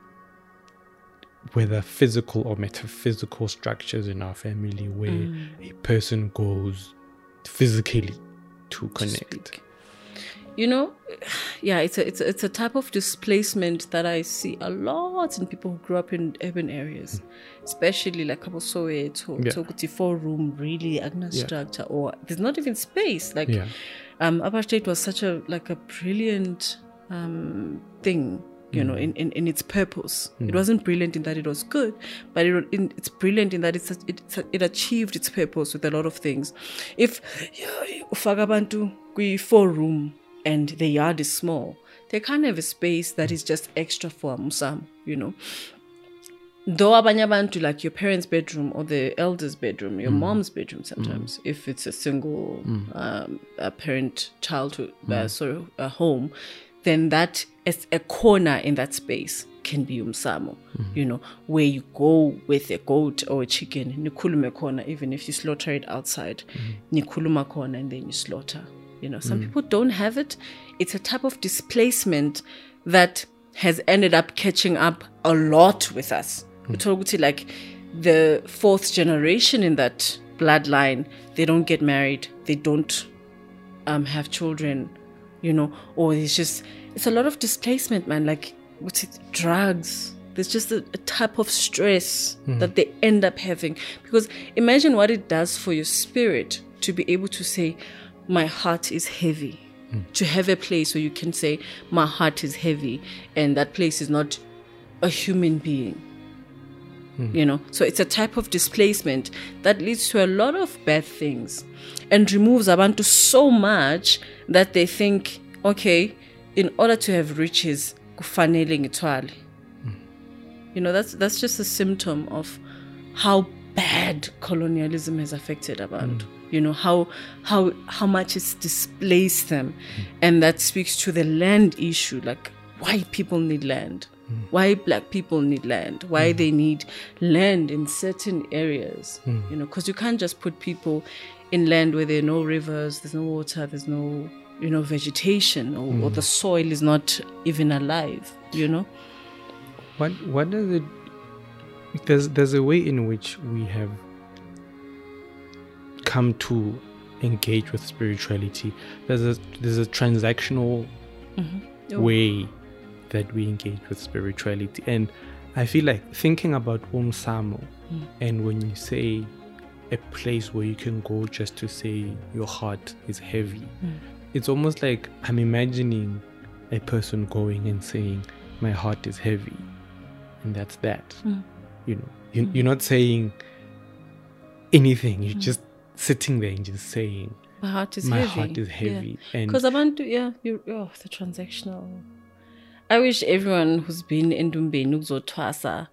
S4: whether physical or metaphysical structures in our family where mm. a person goes physically to connect.
S3: To you know, yeah, it's a it's a, it's a type of displacement that I see a lot in people who grew up in urban areas, mm. especially like Soweto, yeah. Tokuti four room, really agna yeah. structure, or there's not even space. Like, yeah. um, apartheid was such a like a brilliant um thing. You mm. know, in, in, in its purpose. Mm. It wasn't brilliant in that it was good, but it, in, it's brilliant in that it's, it, it achieved its purpose with a lot of things. If ufagabantu kwi four room and the yard is small, they can't have a space that is just extra for musam, you know. Though abanye abantu, like your parents' bedroom or the elder's bedroom, your mm. mom's bedroom sometimes, mm. if it's a single mm. um, a parent childhood mm. uh, sort of a home, then that is a corner in that space can be umsamo, mm-hmm. you know, where you go with a goat or a chicken, nikulume corner, even if you slaughter it outside, mm-hmm. nikuluma corner, and then you slaughter. You know, some mm-hmm. people don't have it. It's a type of displacement that has ended up catching up a lot with us. Mm-hmm. Like the fourth generation in that bloodline, they don't get married, they don't um, have children, you know, or it's just, it's a lot of displacement, man. Like, what's it, drugs. There's just a, a type of stress mm. that they end up having. Because imagine what it does for your spirit to be able to say, my heart is heavy. Mm. To have a place where you can say, my heart is heavy. And that place is not a human being. Mm. You know, so it's a type of displacement that leads to a lot of bad things and removes abantu so much that they think, okay, in order to have riches, kufanele ngithwale. You know, that's that's just a symptom of how bad colonialism has affected abantu. Mm. You know, how how how much it's displaced them. Mm. And that speaks to the land issue, like why people need land. Mm. Why black people need land. Why mm. they need land in certain areas. Mm. You know, because you can't just put people in land where there are no rivers, there's no water, there's no, you know, vegetation, or, mm. or the soil is not even alive, you know?
S4: What what does it there's there's a way in which we have come to engage with spirituality. There's a there's a transactional mm-hmm. oh. way that we engage with spirituality. And I feel like thinking about Umsamo mm. and when you say a place where you can go just to say your heart is heavy, mm. it's almost like I'm imagining a person going and saying my heart is heavy. And that's that. Mm. You know, you, mm. you're not saying anything. You're mm. just sitting there and just saying,
S3: my heart is
S4: my
S3: heavy.
S4: heart is heavy.
S3: Yeah. Because abantu, yeah, you oh, the transactional. I wish everyone who's been in Dumbeni uzotwasa,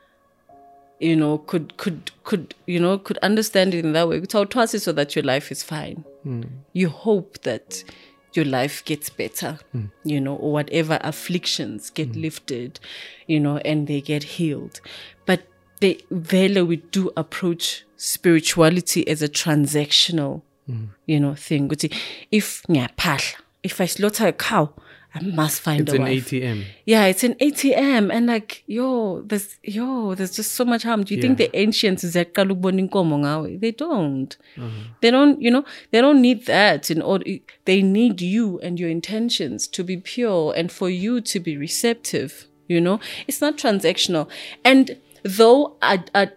S3: you know, could could could you know could understand it in that way. Utawutwasi so that your life is fine. Mm. You hope that your life gets better, mm. you know, or whatever afflictions get mm. lifted, you know, and they get healed. But they vele we do approach spirituality as a transactional, mm. you know, thing. If if I slaughter a cow, I must find
S4: it's
S3: a
S4: an
S3: wife.
S4: A T M.
S3: Yeah, it's an A T M, and like yo, there's yo, there's just so much harm. Do you yeah. think the ancients is that They don't. Uh-huh. They don't. You know, they don't need that. In order, they need you and your intentions to be pure and for you to be receptive. You know, it's not transactional. And though I, I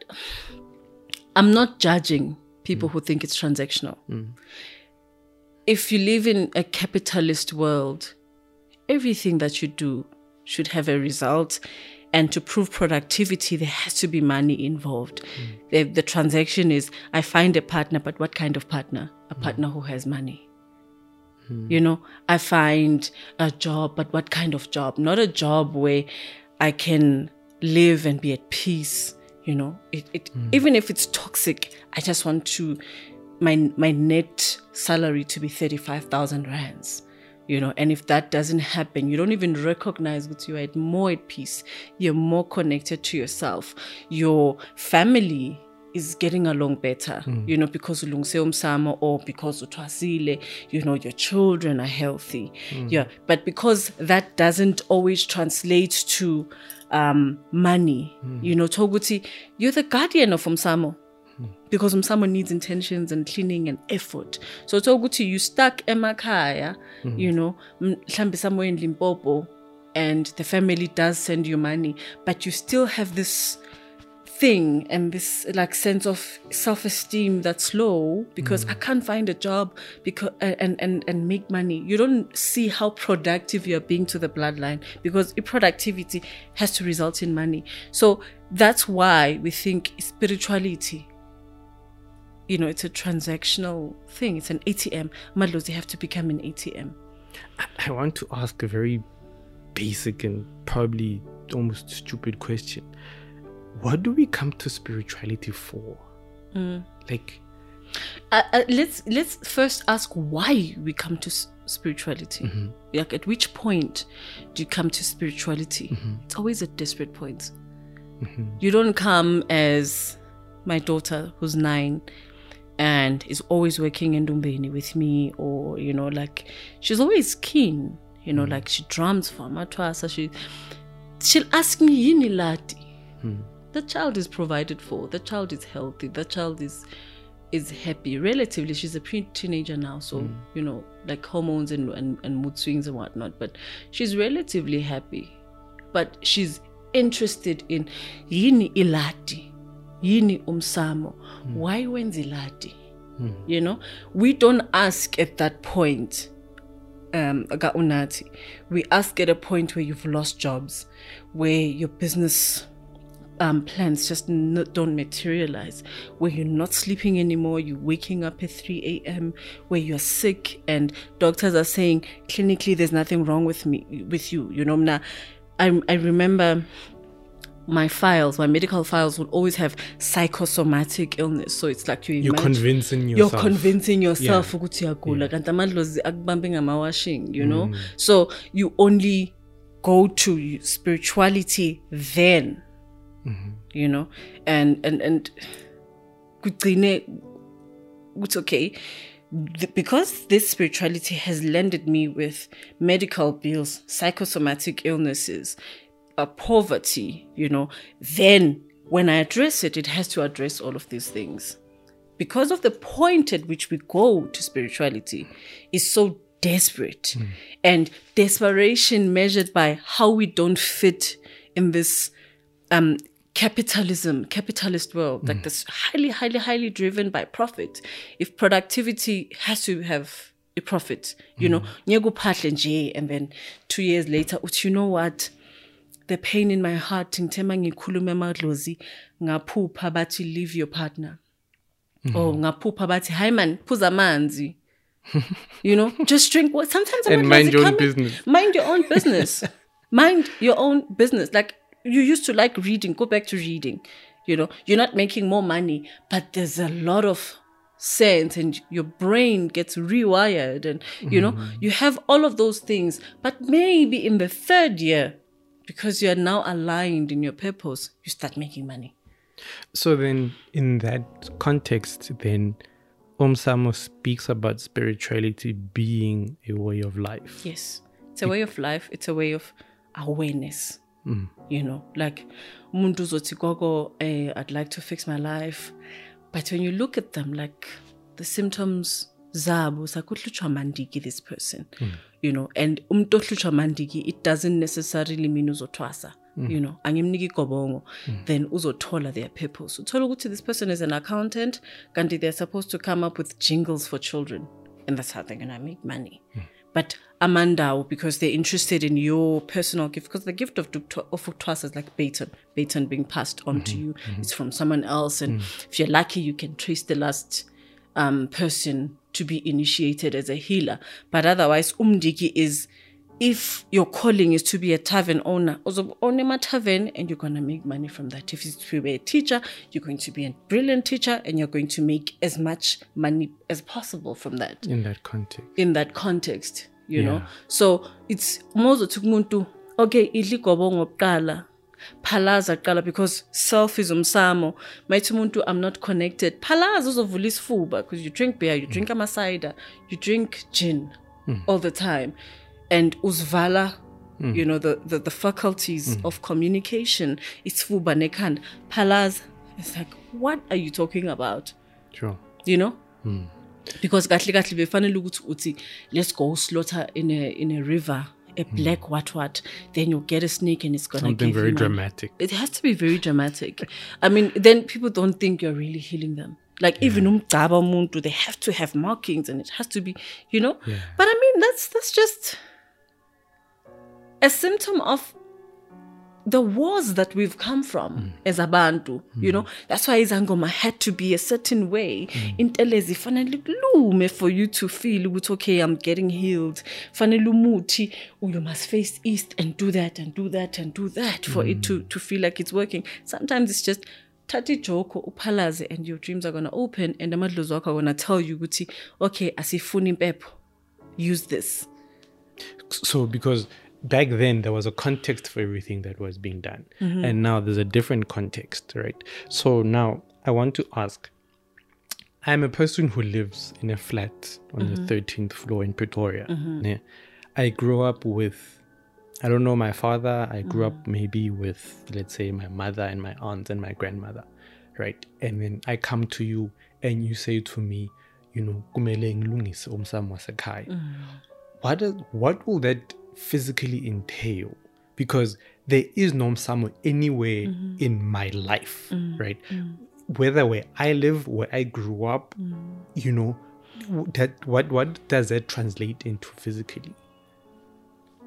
S3: I'm not judging people mm. who think it's transactional. Mm. If you live in a capitalist world, everything that you do should have a result, and to prove productivity, there has to be money involved. Mm. The, the transaction is, I find a partner, but what kind of partner? A partner mm. who has money. Mm. You know, I find a job, but what kind of job? Not a job where I can live and be at peace. You know, it, it mm. even if it's toxic, I just want to my my net salary to be thirty-five thousand rands. You know, and if that doesn't happen, you don't even recognize that you're at more at peace. You're more connected to yourself. Your family is getting along better, mm. you know, because ulungse umsamo or because utwasile, you know, your children are healthy. Mm. Yeah. But because that doesn't always translate to um, money, mm. you know, Toguti, you're the guardian of umsamo. Because someone needs intentions and cleaning and effort. So Toguti, you stuck emakaya, mm-hmm. you know, mhlambe somewhere in Limpopo, and the family does send you money, but you still have this thing and this like sense of self-esteem that's low because mm. I can't find a job because and, and and make money. You don't see how productive you're being to the bloodline because productivity has to result in money. So that's why we think spirituality, you know, it's a transactional thing. It's an A T M. Madlozi have to become an A T M.
S4: I want to ask a very basic and probably almost stupid question. What do we come to spirituality for? Mm. Like,
S3: uh, uh, let's let's first ask why we come to s- spirituality. Mm-hmm. Like, at which point do you come to spirituality? Mm-hmm. It's always at desperate points. Mm-hmm. You don't come as my daughter who's nine and is always working in Dumbeni with me, or you know, like she's always keen. You know, mm. like she drums for Matwasa. She she'll ask me, "Yini lati?" Mm. The child is provided for. The child is healthy. The child is is happy. Relatively, she's a pre-teenager now, so mm. you know, like hormones and, and and mood swings and whatnot. But she's relatively happy. But she's interested in yini ilati, yini umsamo. Mm. Why wenzi ilati? Mm. You know, we don't ask at that point. Um, we ask at a point where you've lost jobs, where your business um, plans just n- don't materialize, where you're not sleeping anymore, you're waking up at three a.m., where you're sick and doctors are saying clinically there's nothing wrong with me, with you. You know, now I, I remember my files, my medical files would always have psychosomatic illness. So it's like you
S4: You're
S3: imagine,
S4: convincing yourself.
S3: You're convincing yourself
S4: Yeah.
S3: ukuthi uyagula. Kanti amadlozi akubambe ngamawashing, you know? So you only go to spirituality then, you know? And, and, and kugcine, it's okay. Th- Because this spirituality has landed me with medical bills, psychosomatic illnesses, uh, poverty, you know, then when I address it, it has to address all of these things. Because of the point at which we go to spirituality is so desperate. And desperation measured by how we don't fit in this um, capitalism, capitalist world, like this highly, highly, highly driven by profit. If productivity has to have a profit, you know, nyekuphahle nje, and then two years later, uthi, you know what? The pain in my heart, ngithema ngikhuluma amadlozi, ngaphupha bathi leave your partner. Or ngaphupha bathi, hi man, phuza amanzi. You know, just drink what sometimes
S4: And
S3: amadlozi
S4: mind your own
S3: come in-
S4: business.
S3: Mind your own business. Mind your own business. Like you used to like reading, go back to reading. You know, you're not making more money, but there's a lot of sense and your brain gets rewired and, you know, you have all of those things. But maybe in the third year, because you are now aligned in your purpose, you start making money.
S4: So then, in that context, then Omsamo speaks about spirituality being a way of life.
S3: Yes. It's a way of life. It's a way of awareness. You know, like, umuntu uzothi gogo, eh, I'd like to fix my life. But when you look at them, like, the symptoms zabo, sakuhlutshwa mandiki, this person. You know, and umuntu ohlutshwa mandiki, it doesn't necessarily mean uzothwasa. You know, angimniki gobongo, then uzothola their purpose. Uthola ukuthi this person is an accountant, kanti they're supposed to come up with jingles for children, and that's how they're gonna make money. But Amanda, because they're interested in your personal gift, because the gift of of Uthwasa is like baton, baton being passed on to you. It's from someone else, and if you're lucky, you can trace the last um, person to be initiated as a healer. But otherwise, umdiki is, if your calling is to be a tavern owner, also own a tavern, and you're going to make money from that. If it's to be a teacher, you're going to be a brilliant teacher, and you're going to make as much money as possible from that.
S4: In that context.
S3: In that context, you
S4: Yeah.
S3: know. So it's mozo tukumuntu, okay, idli gobongo qala, phalaza qala, because self is umsamo. Mayithi umuntu, I'm not connected. Phalaza uzovula isifuba, because you drink beer, you drink cider, you drink gin all the time. And uzvala, you know, the, the, the faculties of communication, it's fuba nekhanda. Phalaza, it's like, what are you talking about?
S4: Sure.
S3: You know? Because kahle kahle befanele ukuthi uthi, let's go slaughter in a in a river, a black what what, then you'll get a snake and it's gonna
S4: Something
S3: give
S4: very
S3: you money.
S4: dramatic.
S3: It has to be very dramatic. I mean, then people don't think you're really healing them. Like even umgcaba umuntu, they have to have markings and it has to be, you know.
S4: Yeah.
S3: But I mean, that's that's just a symptom of the wars that we've come from as abantu, you know. That's why izangoma had to be a certain way. Intelezi fanele lume for you to feel it's okay, I'm getting healed. Fanele umuthi, oh, you must face east and do that and do that and do that for it to to feel like it's working. Sometimes it's just tati joko uphalaze and your dreams are gonna open and amadlozi wakho are gonna tell you ukuthi, okay, asifuni impepho, use this.
S4: So, because back then there was a context for everything that was being done, and now there's a different context, right? So now I want to ask, I'm a person who lives in a flat on the thirteenth floor in Pretoria. Yeah. I grew up with, I don't know, my father. I grew up maybe with, let's say, my mother and my aunt and my grandmother, right? And then I come to you and you say to me, you know, kumele ngilungise umsamo wasekhaya. What does, what will that physically entail? Because there is no umsamo anywhere in my life, right? Whether where I live, where I grew up, you know, that what what does that translate into physically?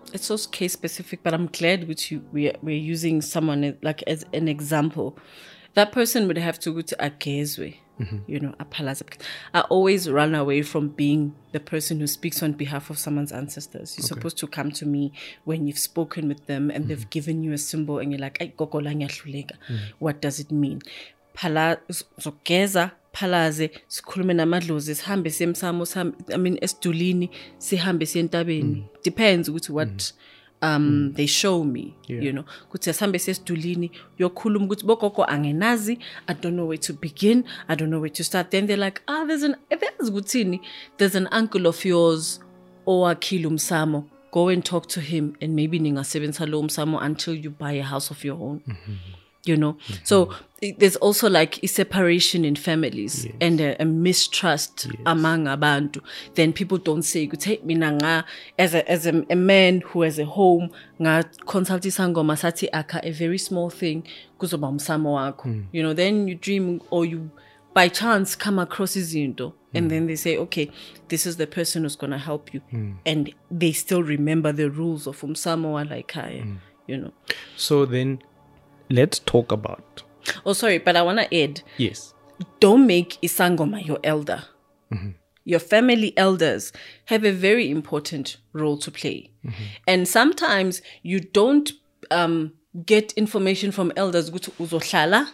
S3: it's so case specific, but I'm glad with you we're we're using someone like as an example. That person would have to go to Agezwe, mm-hmm. you know, Apalaza. I always run away from being the person who speaks on behalf of someone's ancestors. You're okay. supposed to come to me when you've spoken with them and mm-hmm. they've given you a symbol and you're like, Ay, mm-hmm. what does it mean? Pala zogeza phalaze sikhulume namadlozi sihambe semsamo I mean esidulini sihambe siyentabeni. Depends ukuthi what mm. um mm. they show me, yeah. you know. Kuthi asihambe sesidulini yokhuluma ukuthi bogogo angenazi, I don't know where to begin, I don't know where to start. Then they're like, ah, there's an there's kuthini, there's an uncle of yours owakhila umsamo. Go and talk to him and maybe ningasebenzisa lo umsamo until you buy a house of your own. Mm-hmm. You know, mm-hmm. so it, there's also like a separation in families yes. and a, a mistrust yes. among abantu. Then people don't say, "Take me nga as a as a, a man who has a home nga consult isangoma sathi aka a very small thing kuzoba umsamo wakho." You know, then you dream or you by chance come across izinto mm. and then they say, "Okay, this is the person who's gonna help you," mm. and they still remember the rules of umsamo like I, mm. you know.
S4: So then. Let's talk about.
S3: Oh, sorry, but I want to add.
S4: Yes.
S3: Don't make isangoma your elder. Mm-hmm. Your family elders have a very important role to play. Mm-hmm. And sometimes you don't um, get information from elders go to uzohlala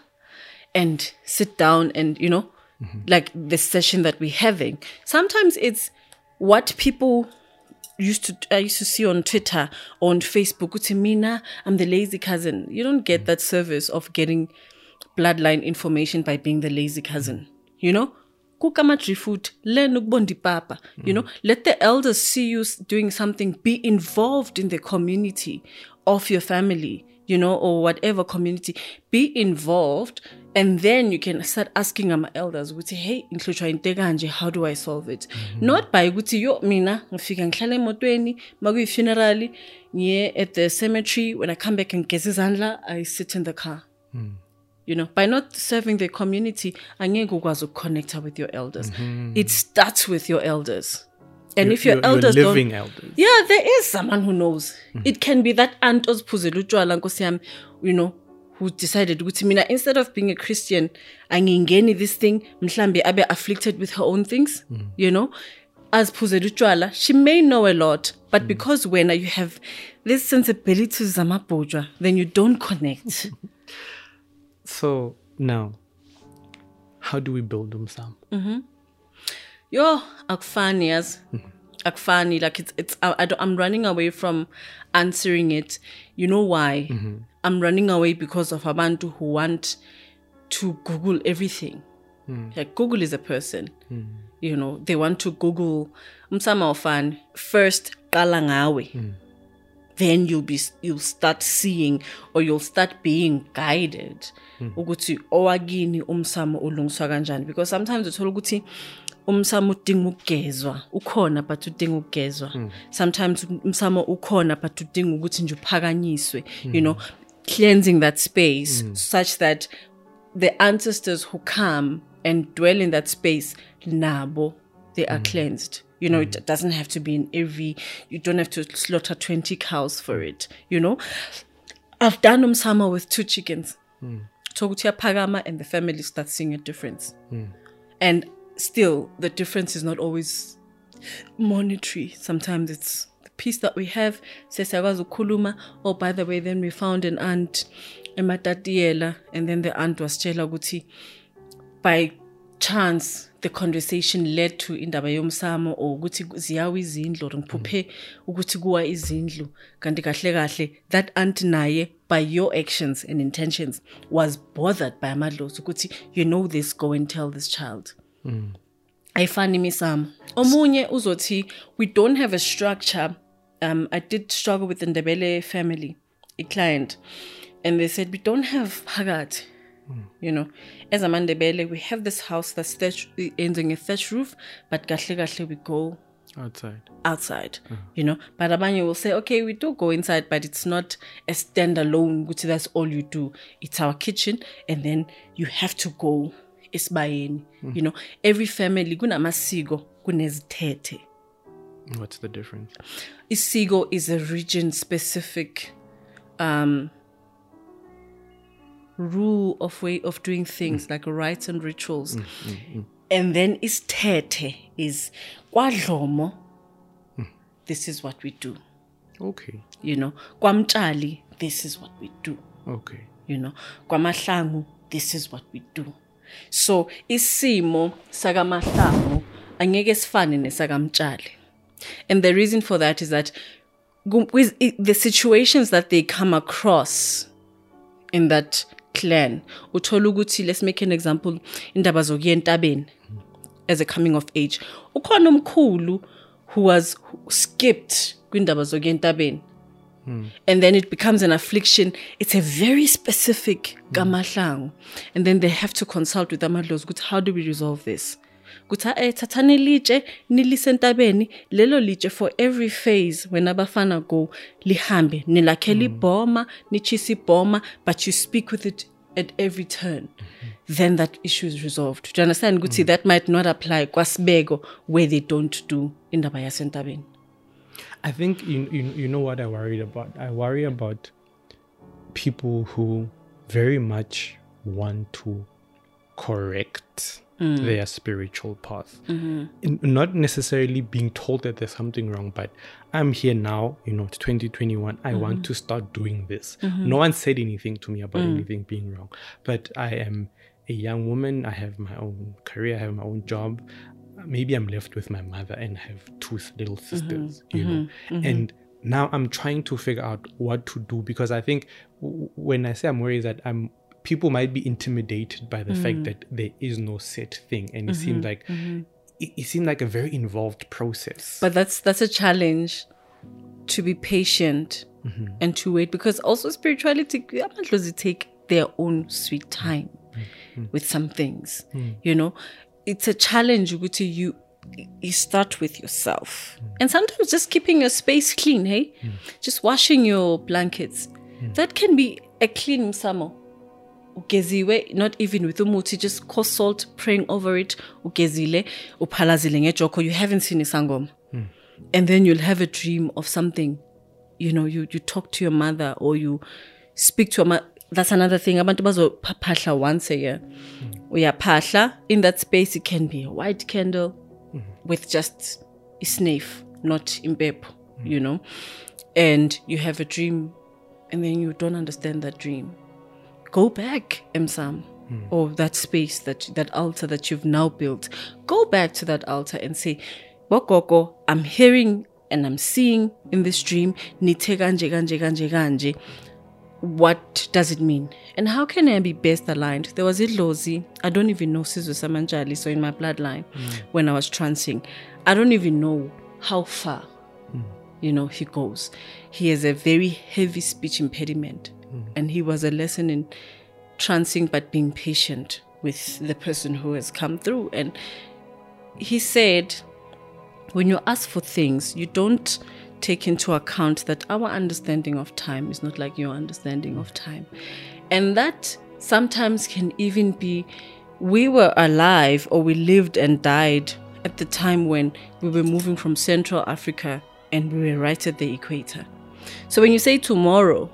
S3: and sit down and, you know, mm-hmm. like the session that we're having. Sometimes it's what people... used to I used to see on Twitter or on Facebook, Utimina, I'm the lazy cousin. You don't get that service of getting bloodline information by being the lazy cousin. You know? Kukamatri food, learn ukbondi papa. You know, let the elders see you doing something, be involved in the community of your family, you know, or whatever community. Be involved, and then you can start asking our elders, hey, how do I solve it? Mm-hmm. Not by yo mina, magu funerali, at the cemetery, when I come back and I sit in the car. Mm. You know, by not serving the community, angeke connect with your elders. Mm-hmm. It starts with your elders. And you're, if your you're, elders
S4: you're living
S3: don't...
S4: elders.
S3: Yeah, there is someone who knows. Mm-hmm. It can be that aunt you know, who decided, instead of being a Christian, this thing, mhlambe abe afflicted with her own things, mm-hmm. you know. As Puzeruchwala, she may know a lot, but mm-hmm. because when you have this sensibility to Zamapojwa, then you don't connect.
S4: So now, how do we build umsamo?
S3: Mm-hmm. Yo, akfani as mm-hmm. akfani, like it's it's. I, I don't, I'm running away from answering it. You know why? Mm-hmm. I'm running away because of abantu who want to Google everything. Mm. Like Google is a person. Mm. You know, they want to Google umsamo ofan first qala ngawe. Mm. Then you'll be you'll start seeing or you'll start being guided ukuthi owakini umsamo ulungiswa kanjani, because sometimes uthola ukuthi umsamo udinga ukugezwa ukhona but udinga ukugezwa. Sometimes umsamo ukhona but udinga ukuthi nje uphakanyiswe, you know, cleansing that space mm. such that the ancestors who come and dwell in that space nabo they are mm. cleansed. You know, mm. it doesn't have to be in every, you don't have to slaughter twenty cows for it, you know. I've done umsamo with two chickens. Mm. Togutia Pagama, and the family starts seeing a difference. Mm. And still, the difference is not always monetary. Sometimes it's the peace that we have. Kuluma. Oh, by the way, then we found an aunt, Ematatiela, and then the aunt was Chela Guti. By chance, the conversation led to indaba yomsamo or ukuthi ziyawi izindlu ngiphupe ukuthi kuwa izindlu kanti kahle kahle that aunt naye by your actions and intentions was bothered by amadlozi ukuthi you know this, go and tell this child. Mm. Ayifani misamo omunye uzothi we don't have a structure. um I did struggle with the Ndebele family, a client, and they said we don't have phakathi. Mm. You know, as a Mandebele, we have this house that's thatch, ending a thatch roof, but gahle gahle we go
S4: outside.
S3: Outside, uh-huh. You know. But Abanye will say, okay, we do go inside, but it's not a standalone, which that's all you do. It's our kitchen, and then you have to go isbayeni. Mm. You know, every family, kuna masigo, kunezithethe.
S4: What's the difference?
S3: Isiko is a region-specific um, rule of way of doing things, mm. like rites and rituals. Mm, mm, mm. And then Isithethe is KwaDlomo. Mm. This is what we do.
S4: Okay.
S3: You know, KwaMtshali, this is what we do.
S4: Okay.
S3: You know, KwaMahlangu, this is what we do. So isimo sakaMahlangu angeke sifane nesakaMtshali. And the reason for that is that with the situations that they come across in that clan, uthola ukuthi, let's make an example, indaba zokuya entabeni as a coming of age. Ukhona umkhulu who was skipped kwindaba zokuya entabeni. Mm. And then it becomes an affliction. It's a very specific KaMahlangu. Mm. And then they have to consult with amadlozi. How do we resolve this? Kuthi eh thathani litshe nilise entabeni lelo litshe for every phase when abafana go lihambe nilakhela ibhoma nichisa ibhoma, but you speak with it at every turn. Mm-hmm. Then that issue is resolved. Do you understand? Kuthi mm. that might not apply kwaSibego where they don't do indaba yasentabeni.
S4: I think you, you you know what I worried about. I worry about people who very much want to correct mm. their spiritual path. Mm-hmm. In, not necessarily being told that there's something wrong, but I'm here now, you know, it's twenty twenty-one. I mm-hmm. want to start doing this. Mm-hmm. No one said anything to me about mm. anything being wrong. But I am a young woman. I have my own career. I have my own job. Maybe I'm left with my mother and have two little sisters, mm-hmm. you know. Mm-hmm. And now I'm trying to figure out what to do, because I think w- when I say I'm worried that I'm people might be intimidated by the mm. fact that there is no set thing, and it mm-hmm. seems like mm-hmm. it, it seemed like a very involved process.
S3: But that's that's a challenge, to be patient mm-hmm. and to wait, because also spirituality, amadlozi take their own sweet time mm-hmm. with some things. Mm. You know, it's a challenge. You you start with yourself, mm. and sometimes just keeping your space clean. Hey, mm. just washing your blankets. Mm. That can be a clean msamo. Ugeziwe, not even with umuti, just coarse salt, praying over it. Ugezile, uphalazile ngejoko. You haven't seen isangoma. Mm. And then you'll have a dream of something. You know, you, you talk to your mother, or you speak to your mother. That's another thing. Abantu bazophahla once a year. Mm. Uyaphahla. In that space, it can be a white candle mm. with just a sniff, not impepho, mm. you know. And you have a dream, and then you don't understand that dream. Go back, Msam, mm. or that space, that that altar that you've now built. Go back to that altar and say, Bokoko, I'm hearing and I'm seeing in this dream, Nite ganje ganje ganje ganje. What does it mean? And how can I be best aligned? There was Idlozi. I don't even know Sizwe Samanjali, so in my bloodline, mm. when I was transing, I don't even know how far, mm. you know, he goes. He has a very heavy speech impediment. Mm. And he was a lesson in transing, but being patient with the person who has come through. And he said, when you ask for things, you don't take into account that our understanding of time is not like your understanding of time. And that sometimes can even be, we were alive, or we lived and died at the time when we were moving from Central Africa and we were right at the equator. So when you say tomorrow,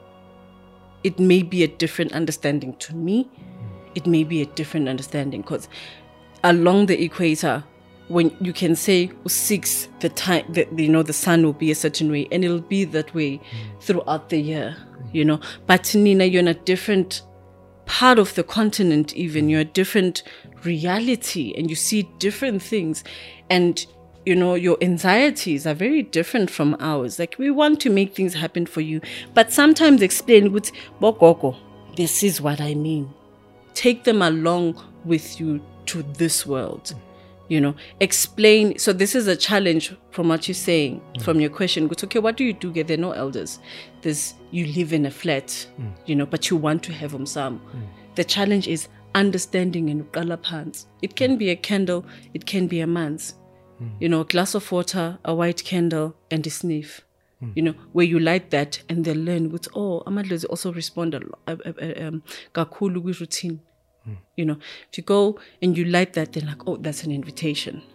S3: it may be a different understanding to me. It may be a different understanding, because along the equator, when you can say six, the time, the, you know, the sun will be a certain way, and it'll be that way mm. throughout the year, mm. you know. But Nina, you're in a different part of the continent, even you're a different reality, and you see different things, and you know, your anxieties are very different from ours. Like, we want to make things happen for you, but sometimes explain with Bokoko, this is what I mean. Take them along with you to this world. You know, explain. So this is a challenge from what you're saying, mm. from your question. It's okay, what do you do? There are no elders. There's, you live in a flat, mm. you know, but you want to have umsam. Mm. The challenge is understanding and uqala phansi. It can be a candle, it can be a man's. Mm. You know, a glass of water, a white candle, and a sniff. Mm. You know, where you light that and they learn with, oh, amadlozi also respond a lot, kakhulu with routine. Mm. You know, if you go and you light that, they're like, oh, that's an invitation.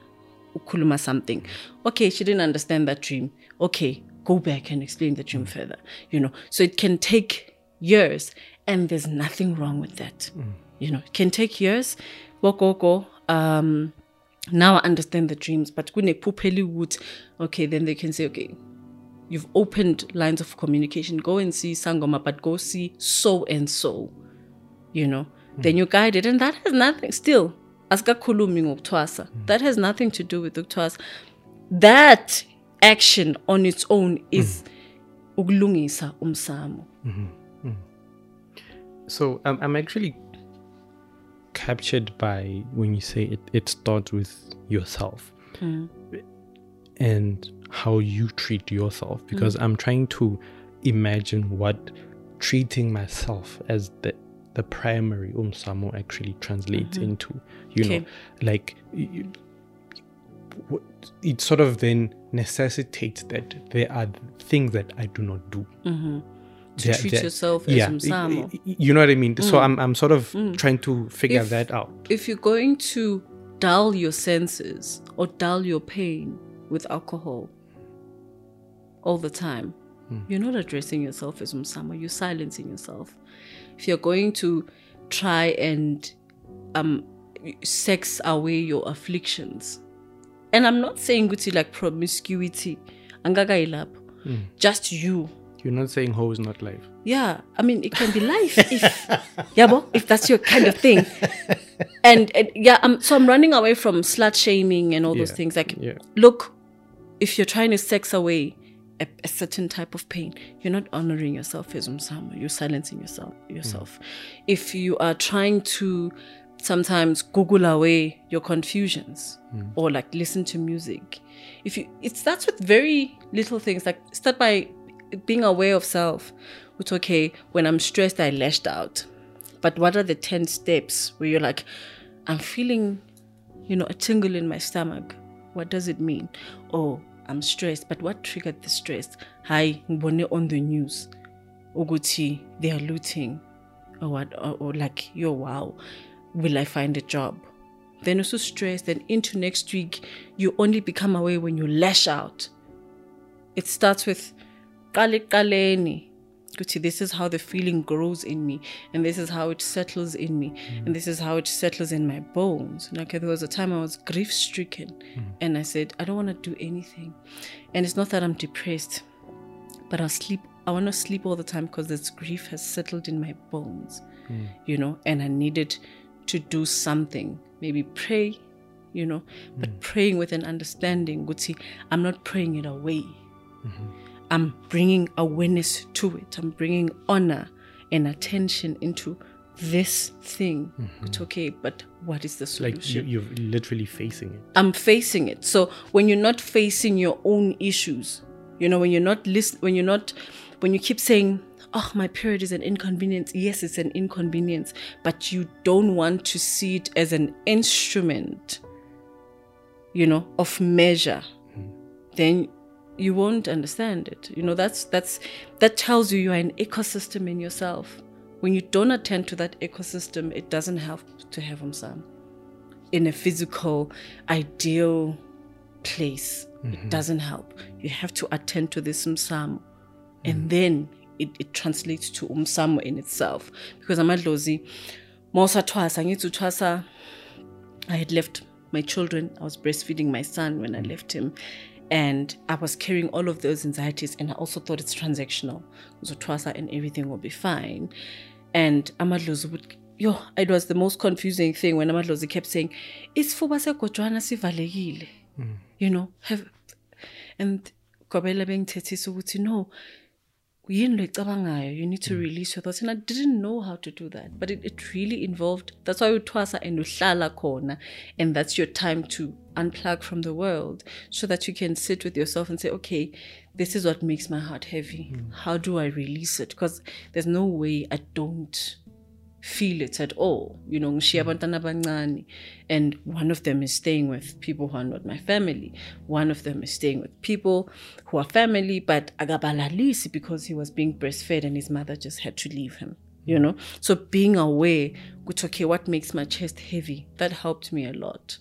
S3: ukhuluma something. Okay, she didn't understand that dream. Okay, go back and explain the dream mm. further. You know, so it can take years, and there's nothing wrong with that. Mm. You know, it can take years. Go go go. Um, now I understand the dreams, but okay, then they can say, okay, you've opened lines of communication. Go and see Sangoma, but go see so and so. You know, mm. then you guide it, and that has nothing. Still, aska khulumi ngokuthwasa. That has nothing to do with ukuthwasa. That action on its own is ukulungisa umsamo.
S4: Mm-hmm. Mm-hmm. So um, I'm actually captured by when you say it, it starts with yourself mm. and how you treat yourself, because mm. I'm trying to imagine what treating myself as the the primary umsamo actually translates mm-hmm. into, you okay. know, like you, it sort of then necessitates that there are things that I do not do.
S3: Mm-hmm. To they're, treat they're, yourself as
S4: yeah,
S3: umsamo.
S4: You know what I mean? Mm. So I'm I'm sort of
S3: mm.
S4: trying to figure
S3: if,
S4: that out.
S3: If you're going to dull your senses or dull your pain with alcohol all the time, mm. you're not addressing yourself as umsamo, you're silencing yourself. If you're going to try and um sex away your afflictions, and I'm not saying guti like promiscuity, mm. just you.
S4: You're not saying hoe is not life.
S3: Yeah, I mean it can be life if yeah, bo, if that's your kind of thing. And, and yeah, I'm, so I'm running away from slut shaming and all yeah. those things. Like,
S4: yeah.
S3: look, if you're trying to sex away a, a certain type of pain, you're not honoring yourself as umsamo. You're silencing yourself. Yourself. Mm. If you are trying to sometimes Google away your confusions mm. or like listen to music, if you, it starts with very little things. Like start by being aware of self. It's okay, when I'm stressed, I lashed out. But what are the ten steps where you're like, I'm feeling, you know, a tingle in my stomach. What does it mean? Oh, I'm stressed. But what triggered the stress? Hi, ngibone on the news. Uguti, they are looting. Or what? Or, or like, yo, wow, will I find a job? Then you're so stressed. Then into next week, you only become aware when you lash out. It starts with Kale kaleni. This is how the feeling grows in me, and this is how it settles in me, mm. and this is how it settles in my bones. Like there was a time I was grief stricken, mm. and I said, I don't want to do anything. And it's not that I'm depressed, but I'll sleep. I want to sleep all the time because this grief has settled in my bones, mm. you know, and I needed to do something, maybe pray, you know, but mm. praying with an understanding. Guti, I'm not praying it away. Mm-hmm. I'm bringing awareness to it. I'm bringing honor and attention into this thing. Mm-hmm. It's okay, but what is the solution?
S4: Like you, you're literally facing it.
S3: I'm facing it. So when you're not facing your own issues, you know, when you're not listen, when you're not, when you keep saying, "Oh, my period is an inconvenience." Yes, it's an inconvenience, but you don't want to see it as an instrument, you know, of measure. Mm-hmm. Then you won't understand it. You know, that's that's that tells you you are an ecosystem in yourself. When you don't attend to that ecosystem, it doesn't help to have umsamo in a physical, ideal place. Mm-hmm. It doesn't help. You have to attend to this umsamo, mm-hmm. and then it, it translates to umsamo in itself. Because amadlozi, mosa twasa, ngithi twasa, I had left my children. I was breastfeeding my son when I left him. And I was carrying all of those anxieties, and I also thought it's transactional. So twasa and everything will be fine. And Amadlozi would, yo, it was the most confusing thing when Amadlozi kept saying, "It's for base kodwana sivalekile." You know, have, and Kobela being tethisa ukuthi no, you need to release your thoughts. And I didn't know how to do that. But it, it really involved, that's why you twasa and uhlala khona. And that's your time to unplug from the world so that you can sit with yourself and say, okay, this is what makes my heart heavy. Mm. How do I release it? Because there's no way I don't feel it at all. You know, mm. and one of them is staying with people who are not my family. One of them is staying with people who are family, but agabalalisi because he was being breastfed and his mother just had to leave him. You know, so being aware, okay, what makes my chest heavy? That helped me a lot.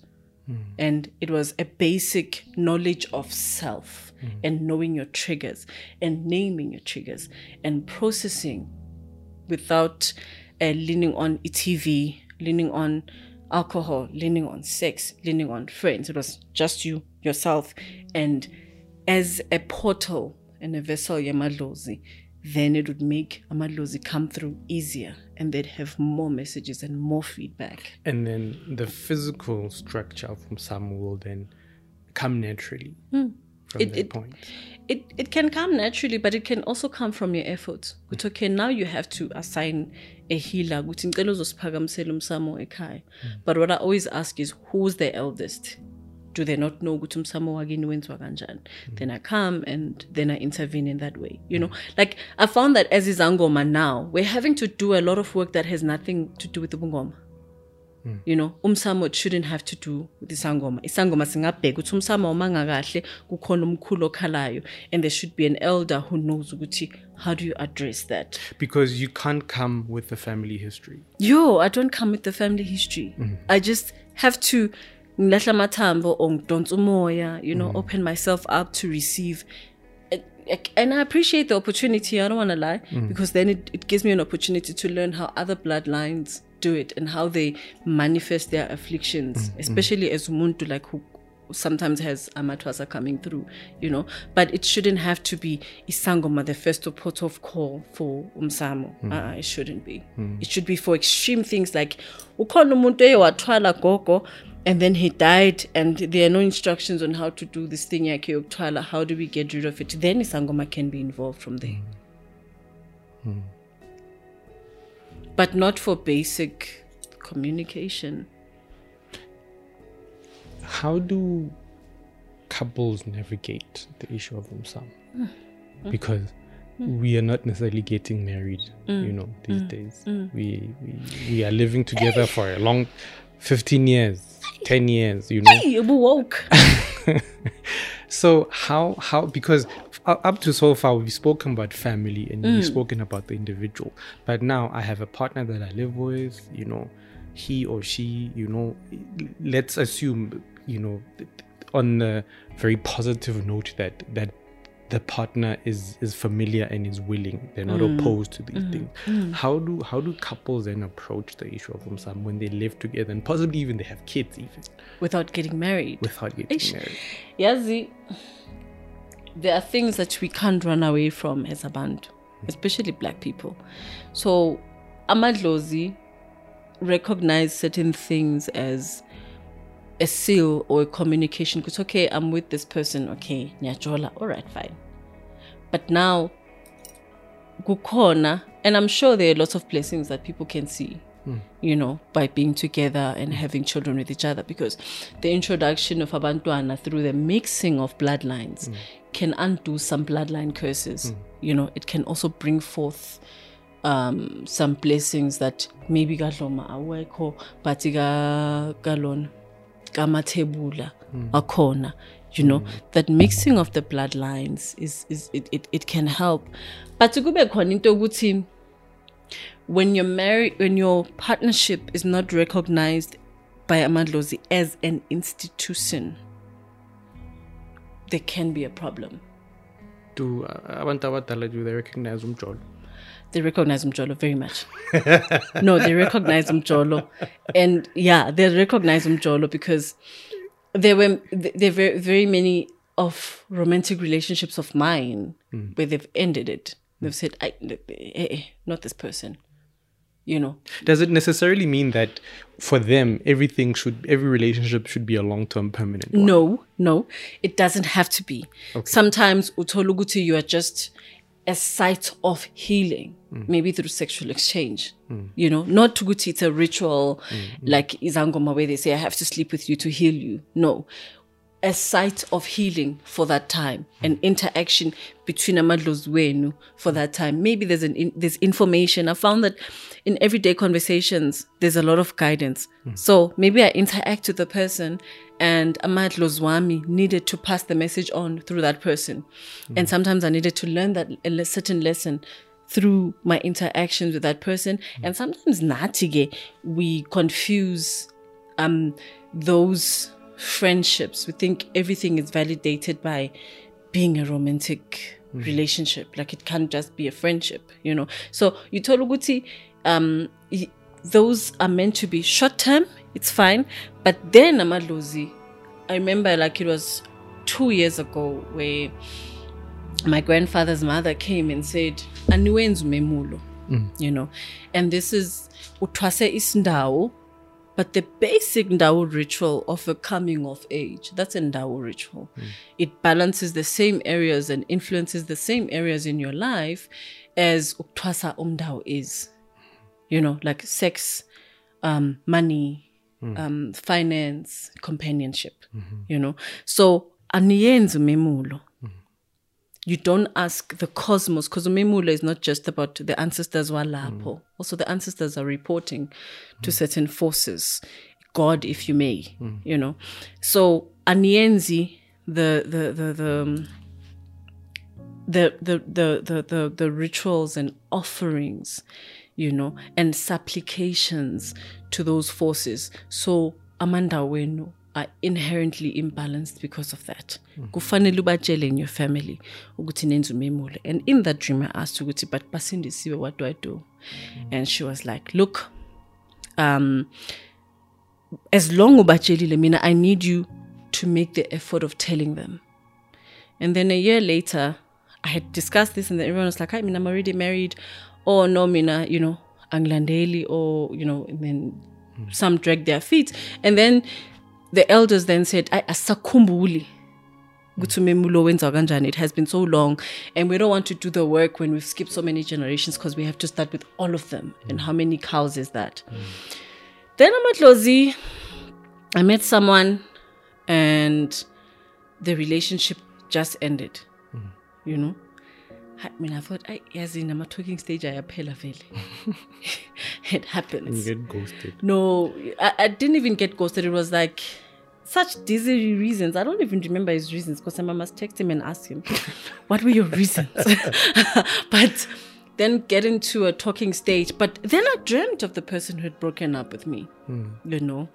S3: And it was a basic knowledge of self and knowing your triggers and naming your triggers and processing without uh, leaning on T V, leaning on alcohol, leaning on sex, leaning on friends. It was just you, yourself. And as a portal and a vessel, yamadlozi, then it would make amadlozi come through easier and they'd have more messages and more feedback.
S4: And then the physical structure from some will then come naturally
S3: Mm.
S4: from
S3: It-
S4: that
S3: it-
S4: point.
S3: It it can come naturally, but it can also come from your efforts. But okay, now you have to assign a healer. Ukuthi ngicela uzosiphakamisela umsamo ekhaya. But what I always ask is, who's the eldest? Do they not know ukuthi umsamo wakini wenziwa kanjani? Then I come and then I intervene in that way. You know, like I found that as izangoma now, we're having to do a lot of work that has nothing to do with the bungoma. You know, umsamo it shouldn't have to do with isangoma. Isangoma singabheka ukuthi umsamo umanga kahle kukhona umkhulu okhalayo, and there should be an elder who knows ukuthi how do you address that.
S4: Because you can't come with the family history.
S3: Yo, I don't come with the family history. I just have to ngilahla amathambo or ngidonsa umoya, you know, open myself up to receive. And I appreciate the opportunity, I don't want to lie, because then it, it gives me an opportunity to learn how other bloodlines do it and how they manifest their afflictions, especially as umuntu like who sometimes has amatwasa coming through, you know. But it shouldn't have to be isangoma the first port of call for umsamo. Uh, it shouldn't be. It should be for extreme things like ukhona umuntu ewathwala gogo and then he died and there are no instructions on how to do this thing yakhe yokuthwala. How do we get rid of it? Then isangoma can be involved from there. But not for basic communication.
S4: How do couples navigate the issue of umsam? Because we are not necessarily getting married, you know, these days. We, we we are living together for a long fifteen years, ten years, you know.
S3: Hey, you woke.
S4: So how how because up up to so far we've spoken about family and we've spoken about the individual, but now I have a partner that I live with, you know, he or she, you know, let's assume, you know, on a very positive note that that the partner is is familiar and is willing, they're not opposed to these things. How do how do couples then approach the issue of umsam when they live together and possibly even they have kids even
S3: Without getting married.
S4: without getting
S3: Ish.
S4: married?
S3: Yazi, there are things that we can't run away from as a band, especially black people. So amadlozi recognize certain things as a seal or a communication. Because okay, I'm with this person, okay, nyajola, all right, fine. But now kukhona, and I'm sure there are lots of blessings that people can see, you know, by being together and having children with each other, because the introduction of abantwana through the mixing of bloodlines can undo some bloodline curses. You know, it can also bring forth um, some blessings that maybe gadloma awekho, but ga galon kamathebula akhona. You know, that mixing of the bloodlines is is it, it, it can help. But kube khona into ukuthi when you're married, when your partnership is not recognized by amadlozi as an institution, there can be a problem.
S4: Do uh, abantu abadala, do they recognize umjolo?
S3: They recognize umjolo very much. No, they recognize umjolo, and yeah, they recognize umjolo because there were there were very many of romantic relationships of mine where they've ended it. They've said, I, eh, eh, not this person. You know,
S4: Does it necessarily mean that for them everything should every relationship should be a long-term permanent one?
S3: no, no, it doesn't have to be. Sometimes utoluguti, you are just a site of healing, maybe through sexual exchange. You know, not tuguti, it's a ritual like izangoma where they say I have to sleep with you to heal you. No, a site of healing for that time, an interaction between amadlozi wenu for that time. Maybe there's an in, there's information. I found that in everyday conversations there's a lot of guidance. So maybe I interact with the person, and amadlozi wami needed to pass the message on through that person, and sometimes I needed to learn that a certain lesson through my interactions with that person. And sometimes natige we confuse um those friendships. We think everything is validated by being a romantic mm. relationship. Like it can't just be a friendship, you know. So you told Uguti, um, those are meant to be short term. It's fine, but then Amadlozi, I remember like it was two years ago where my grandfather's mother came and said, "Aniwenzu memulo," mm. you know, and this is utwase isndao. But the basic Ndao ritual of a coming of age, that's a Ndao ritual. Mm. It balances the same areas and influences the same areas in your life as Uktwasa Umdao is. You know, like sex, um, money, mm. um, finance, companionship, mm-hmm. you know. So, aniyenzu memulo. You don't ask the cosmos, because Memula is not just about the ancestors walapo. Mm. Also, the ancestors are reporting mm. to certain forces, God, if you may, mm. you know. So, Anienzi, the the the the, um, the the the the the the rituals and offerings, you know, and supplications to those forces. So, Amanda Wenu are inherently imbalanced because of that. Kufanele ubajele in your family ukuthi nenza umemule. And in that dream I asked ukuthi, but Basindisiwe, what do I do? Mm. And she was like, look, um, as long ubajelile mina, I need you to make the effort of telling them. And then a year later, I had discussed this and then everyone was like, I mean, I'm already married. Or no, mina, you know, anglandeli, or, you know, and then mm. some dragged their feet. And then the elders then said, I asakumbuli. It has been so long, and we don't want to do the work when we've skipped so many generations because we have to start with all of them. Mm. And how many cows is that? Mm. Then I'm at Lozi. I met someone, and the relationship just ended. Mm. You know? I mean, I thought, I, as in, I'm a talking stage, I appeal It happens.
S4: And you get ghosted.
S3: No, I, I didn't even get ghosted. It was like such dizzy reasons. I don't even remember his reasons because I must text him and ask him, what were your reasons? But then get into a talking stage. But then I dreamt of the person who had broken up with me, mm. you know,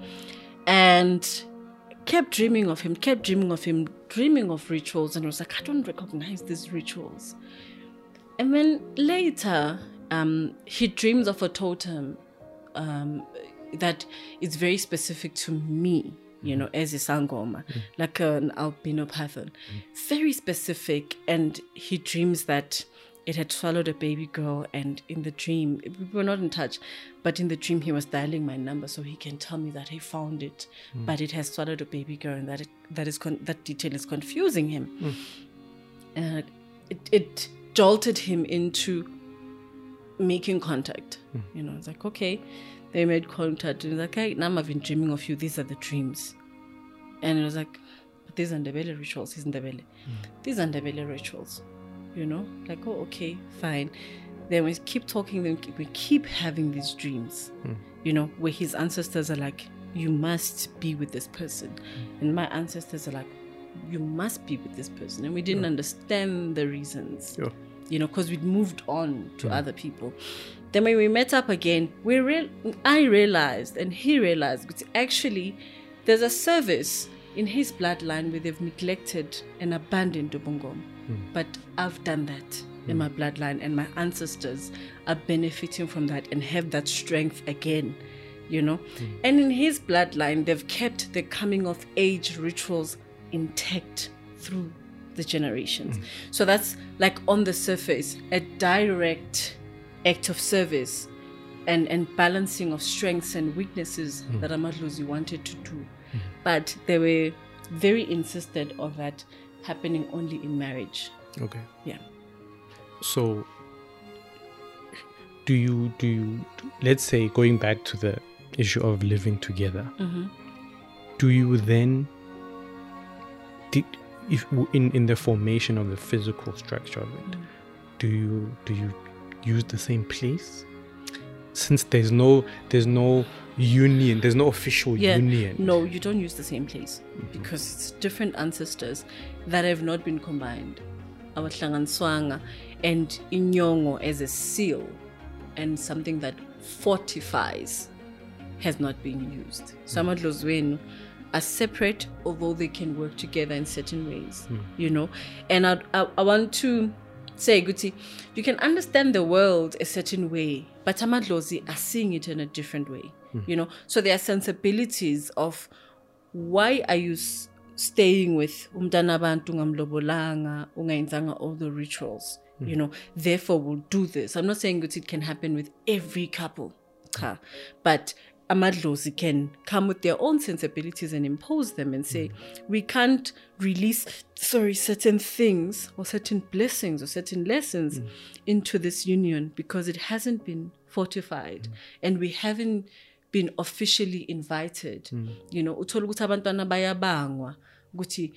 S3: and kept dreaming of him, kept dreaming of him, dreaming of rituals. And I was like, I don't recognize these rituals. And then later, um, he dreams of a totem um, that is very specific to me, you mm. know, as a Sangoma, mm. like an albino python. Mm. Very specific. And he dreams that it had swallowed a baby girl. And in the dream, we were not in touch, but in the dream, he was dialing my number so he can tell me that he found it, mm. but it has swallowed a baby girl, and that it, that is con- that detail is confusing him. Mm. And it... it jolted him into making contact. Mm. You know, it's like, okay, they made contact. And he's like, hey, now I've been dreaming of you. These are the dreams. And it was like, but these are Ndebele rituals. He's Ndebele. Mm. These are Ndebele rituals. You know, like, oh, okay, fine. Then we keep talking, then we keep having these dreams, mm. you know, where his ancestors are like, you must be with this person. Mm. And my ancestors are like, you must be with this person. And we didn't yeah. understand the reasons, yeah. you know, because we'd moved on to yeah. other people. Then when we met up again, we re- I realized, and he realized, but actually there's a service in his bloodline where they've neglected and abandoned Dubungom. Mm. But I've done that mm. in my bloodline, and my ancestors are benefiting from that and have that strength again, you know. Mm. And in his bloodline, they've kept the coming of age rituals intact through the generations. Mm. So that's like on the surface, a direct act of service and, and balancing of strengths and weaknesses mm. that Amadlozi wanted to do. Mm. But they were very insistent on that happening only in marriage.
S4: Okay.
S3: Yeah.
S4: So do you, do you, let's say going back to the issue of living together, mm-hmm. do you then Did, if in, in the formation of the physical structure of it, mm. do you do you use the same place? Since there's no there's no union, there's no official
S3: yeah,
S4: union.
S3: No, you don't use the same place mm-hmm. because it's different ancestors that have not been combined. Our Hlanganswanga and Inyongo as a seal and something that fortifies has not been used. So Amadlozwenu are separate, although they can work together in certain ways, mm. you know. And I, I, I want to say, Guti, you can understand the world a certain way, but amadlozi are seeing it in a different way, mm. you know. So there are sensibilities of why are you s- staying with umntana abantu ungamlobolanga, ungayenzanga all the rituals, mm. you know, therefore we'll do this. I'm not saying that it can happen with every couple, mm. but amadlozi can come with their own sensibilities and impose them and say, mm. we can't release, sorry, certain things or certain blessings or certain lessons mm. into this union because it hasn't been fortified mm. and we haven't been officially invited. Mm. You know, uthola ukuthi abantwana bayabangwa ukuthi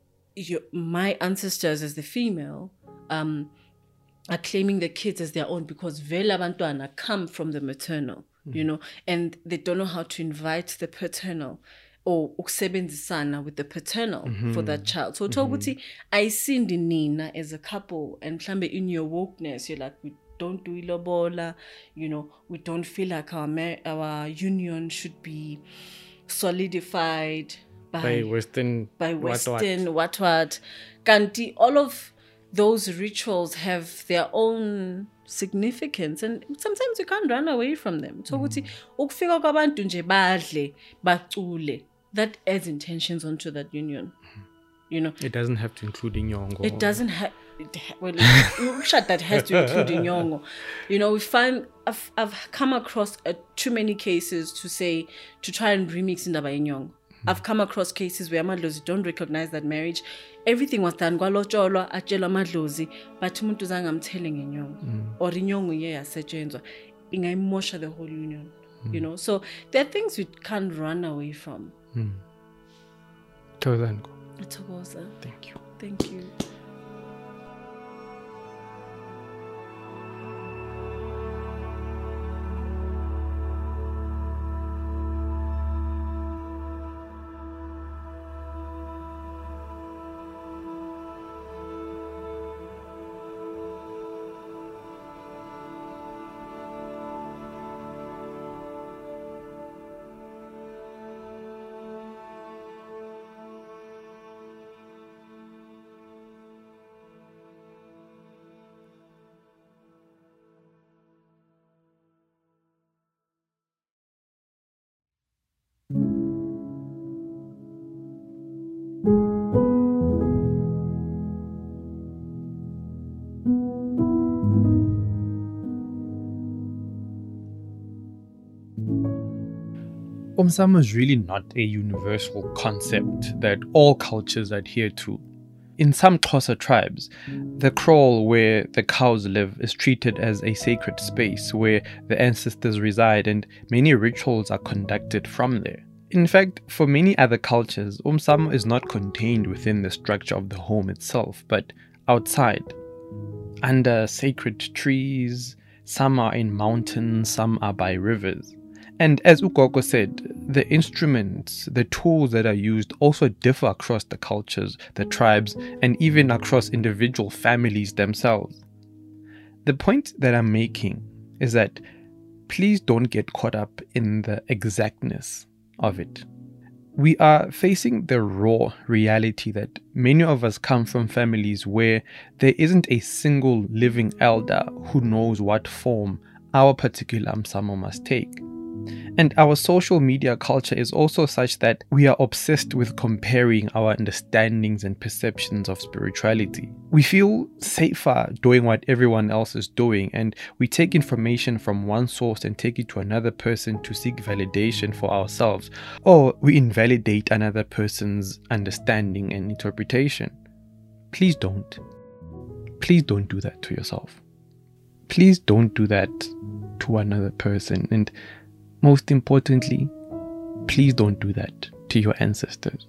S3: my ancestors as the female um, are claiming the kids as their own because vele abantwana come from the maternal. You know, and they don't know how to invite the paternal or ukusebenzisana with the paternal mm-hmm. for that child. So mm-hmm. I see Nina as a couple and mhlambe in your wokeness, you're like, we don't do ilobola, you know, we don't feel like our ma- our union should be solidified by,
S4: by Western
S3: by Western what what. what. Kanti, all of those rituals have their own significance and sometimes you can't run away from them. So ukuthi ukufika kwabantu nje badle bacule, that adds intentions onto that union. You know,
S4: it doesn't have to include inyongo.
S3: It doesn't have well shut that has to include inyongo. You know, we find I've, I've come across uh, too many cases to say to try and remix indaba inyongo. I've come across cases where amadlozi don't recognize that marriage. Everything was done kwalotsholwa atshela amadlozi but umuntu zange amthele ngenyongo mm. or inyongo iye yasetshenzwa ingayimosha the whole union mm. you know. So there are things we can't run away from.
S4: mm. Thokozani.
S3: Thokoza.
S4: Thank you.
S3: Thank you.
S4: Umsamo is really not a universal concept that all cultures adhere to. In some Xhosa tribes, the kraal where the cows live is treated as a sacred space where the ancestors reside and many rituals are conducted from there. In fact, for many other cultures, umsamo is not contained within the structure of the home itself, but outside, under sacred trees. Some are in mountains, some are by rivers. And as Ugogo said, the instruments, the tools that are used also differ across the cultures, the tribes, and even across individual families themselves. The point that I'm making is that please don't get caught up in the exactness of it. We are facing the raw reality that many of us come from families where there isn't a single living elder who knows what form our particular umsamo must take. And our social media culture is also such that we are obsessed with comparing our understandings and perceptions of spirituality. We feel safer doing what everyone else is doing, and we take information from one source and take it to another person to seek validation for ourselves, or we invalidate another person's understanding and interpretation. Please don't. Please don't do that to yourself. Please don't do that to another person. And most importantly, please don't do that to your ancestors.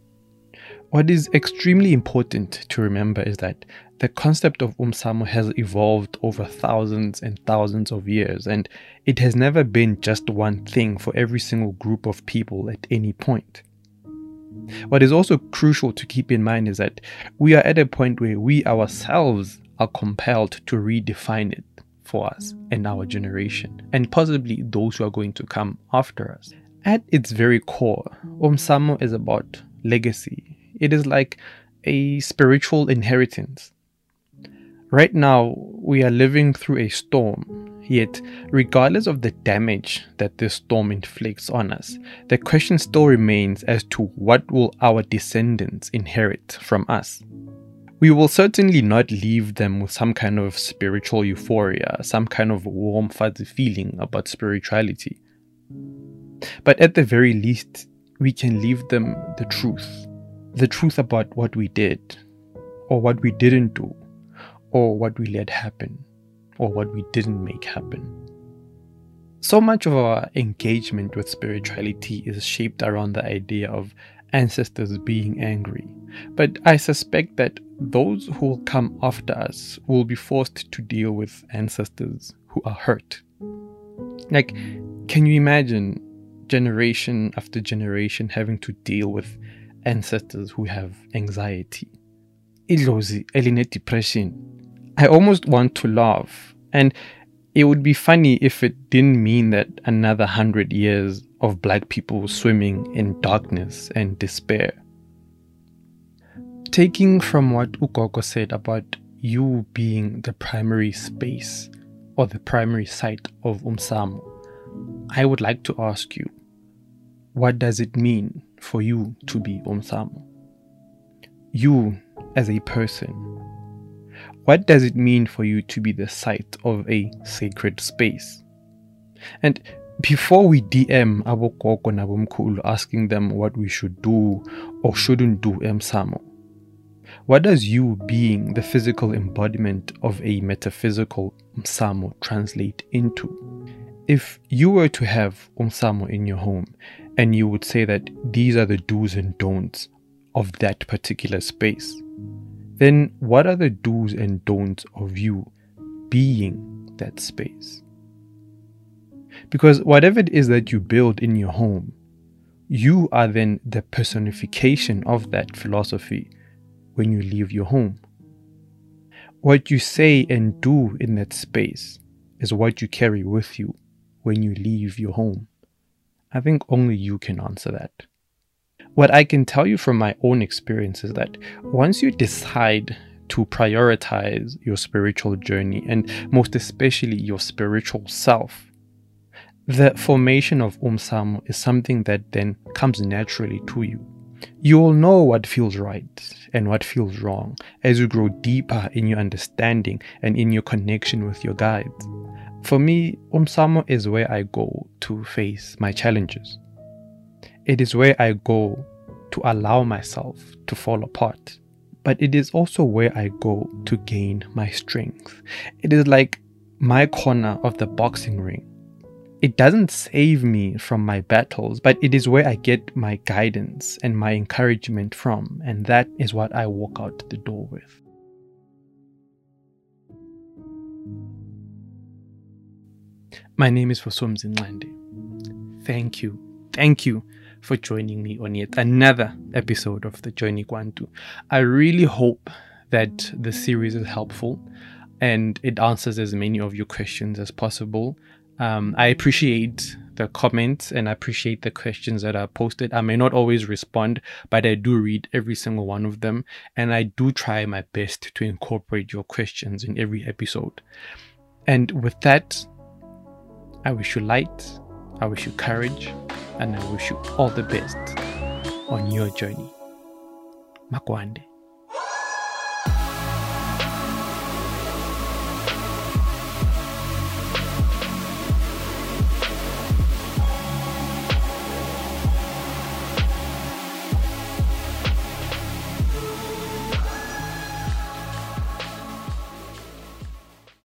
S4: What is extremely important to remember is that the concept of umsamo has evolved over thousands and thousands of years, and it has never been just one thing for every single group of people at any point. What is also crucial to keep in mind is that we are at a point where we ourselves are compelled to redefine it for us and our generation, and possibly those who are going to come after us. At its very core, Umsamo is about legacy. It is like a spiritual inheritance. Right now, we are living through a storm, yet regardless of the damage that this storm inflicts on us, the question still remains as to what will our descendants inherit from us. We will certainly not leave them with some kind of spiritual euphoria, some kind of warm, fuzzy feeling about spirituality. But at the very least, we can leave them the truth. The truth about what we did, or what we didn't do, or what we let happen, or what we didn't make happen. So much of our engagement with spirituality is shaped around the idea of ancestors being angry. But I suspect that those who will come after us will be forced to deal with ancestors who are hurt. Like, can you imagine generation after generation having to deal with ancestors who have anxiety, idlozi, eline depression? I almost want to laugh, and it would be funny if it didn't mean that another hundred years of black people swimming in darkness and despair. Taking from what Ugogo said about you being the primary space or the primary site of Umsamo, I would like to ask you, what does it mean for you to be Umsamo? You as a person. What does it mean for you to be the site of a sacred space? And before we D M Abogogo Nabumkulu asking them what we should do or shouldn't do Umsamo, what does you being the physical embodiment of a metaphysical Umsamo translate into? If you were to have Umsamo in your home and you would say that these are the do's and don'ts of that particular space, then what are the do's and don'ts of you being that space? Because whatever it is that you build in your home, you are then the personification of that philosophy when you leave your home. What you say and do in that space is what you carry with you when you leave your home. I think only you can answer that. What I can tell you from my own experience is that once you decide to prioritize your spiritual journey, and most especially your spiritual self, the formation of Umsamo is something that then comes naturally to you. You will know what feels right and what feels wrong as you grow deeper in your understanding and in your connection with your guides. For me, Umsamo is where I go to face my challenges. It is where I go to allow myself to fall apart. But it is also where I go to gain my strength. It is like my corner of the boxing ring. It doesn't save me from my battles, but it is where I get my guidance and my encouragement from, and that is what I walk out the door with. My name is Fosomzi Nqande. Thank you, thank you for joining me on yet another episode of the Journey Kwantu. I really hope that the series is helpful and it answers as many of your questions as possible. Um, I appreciate the comments and I appreciate the questions that are posted. I may not always respond, but I do read every single one of them, and I do try my best to incorporate your questions in every episode. And with that, I wish you light, I wish you courage, and I wish you all the best on your journey. Makwande.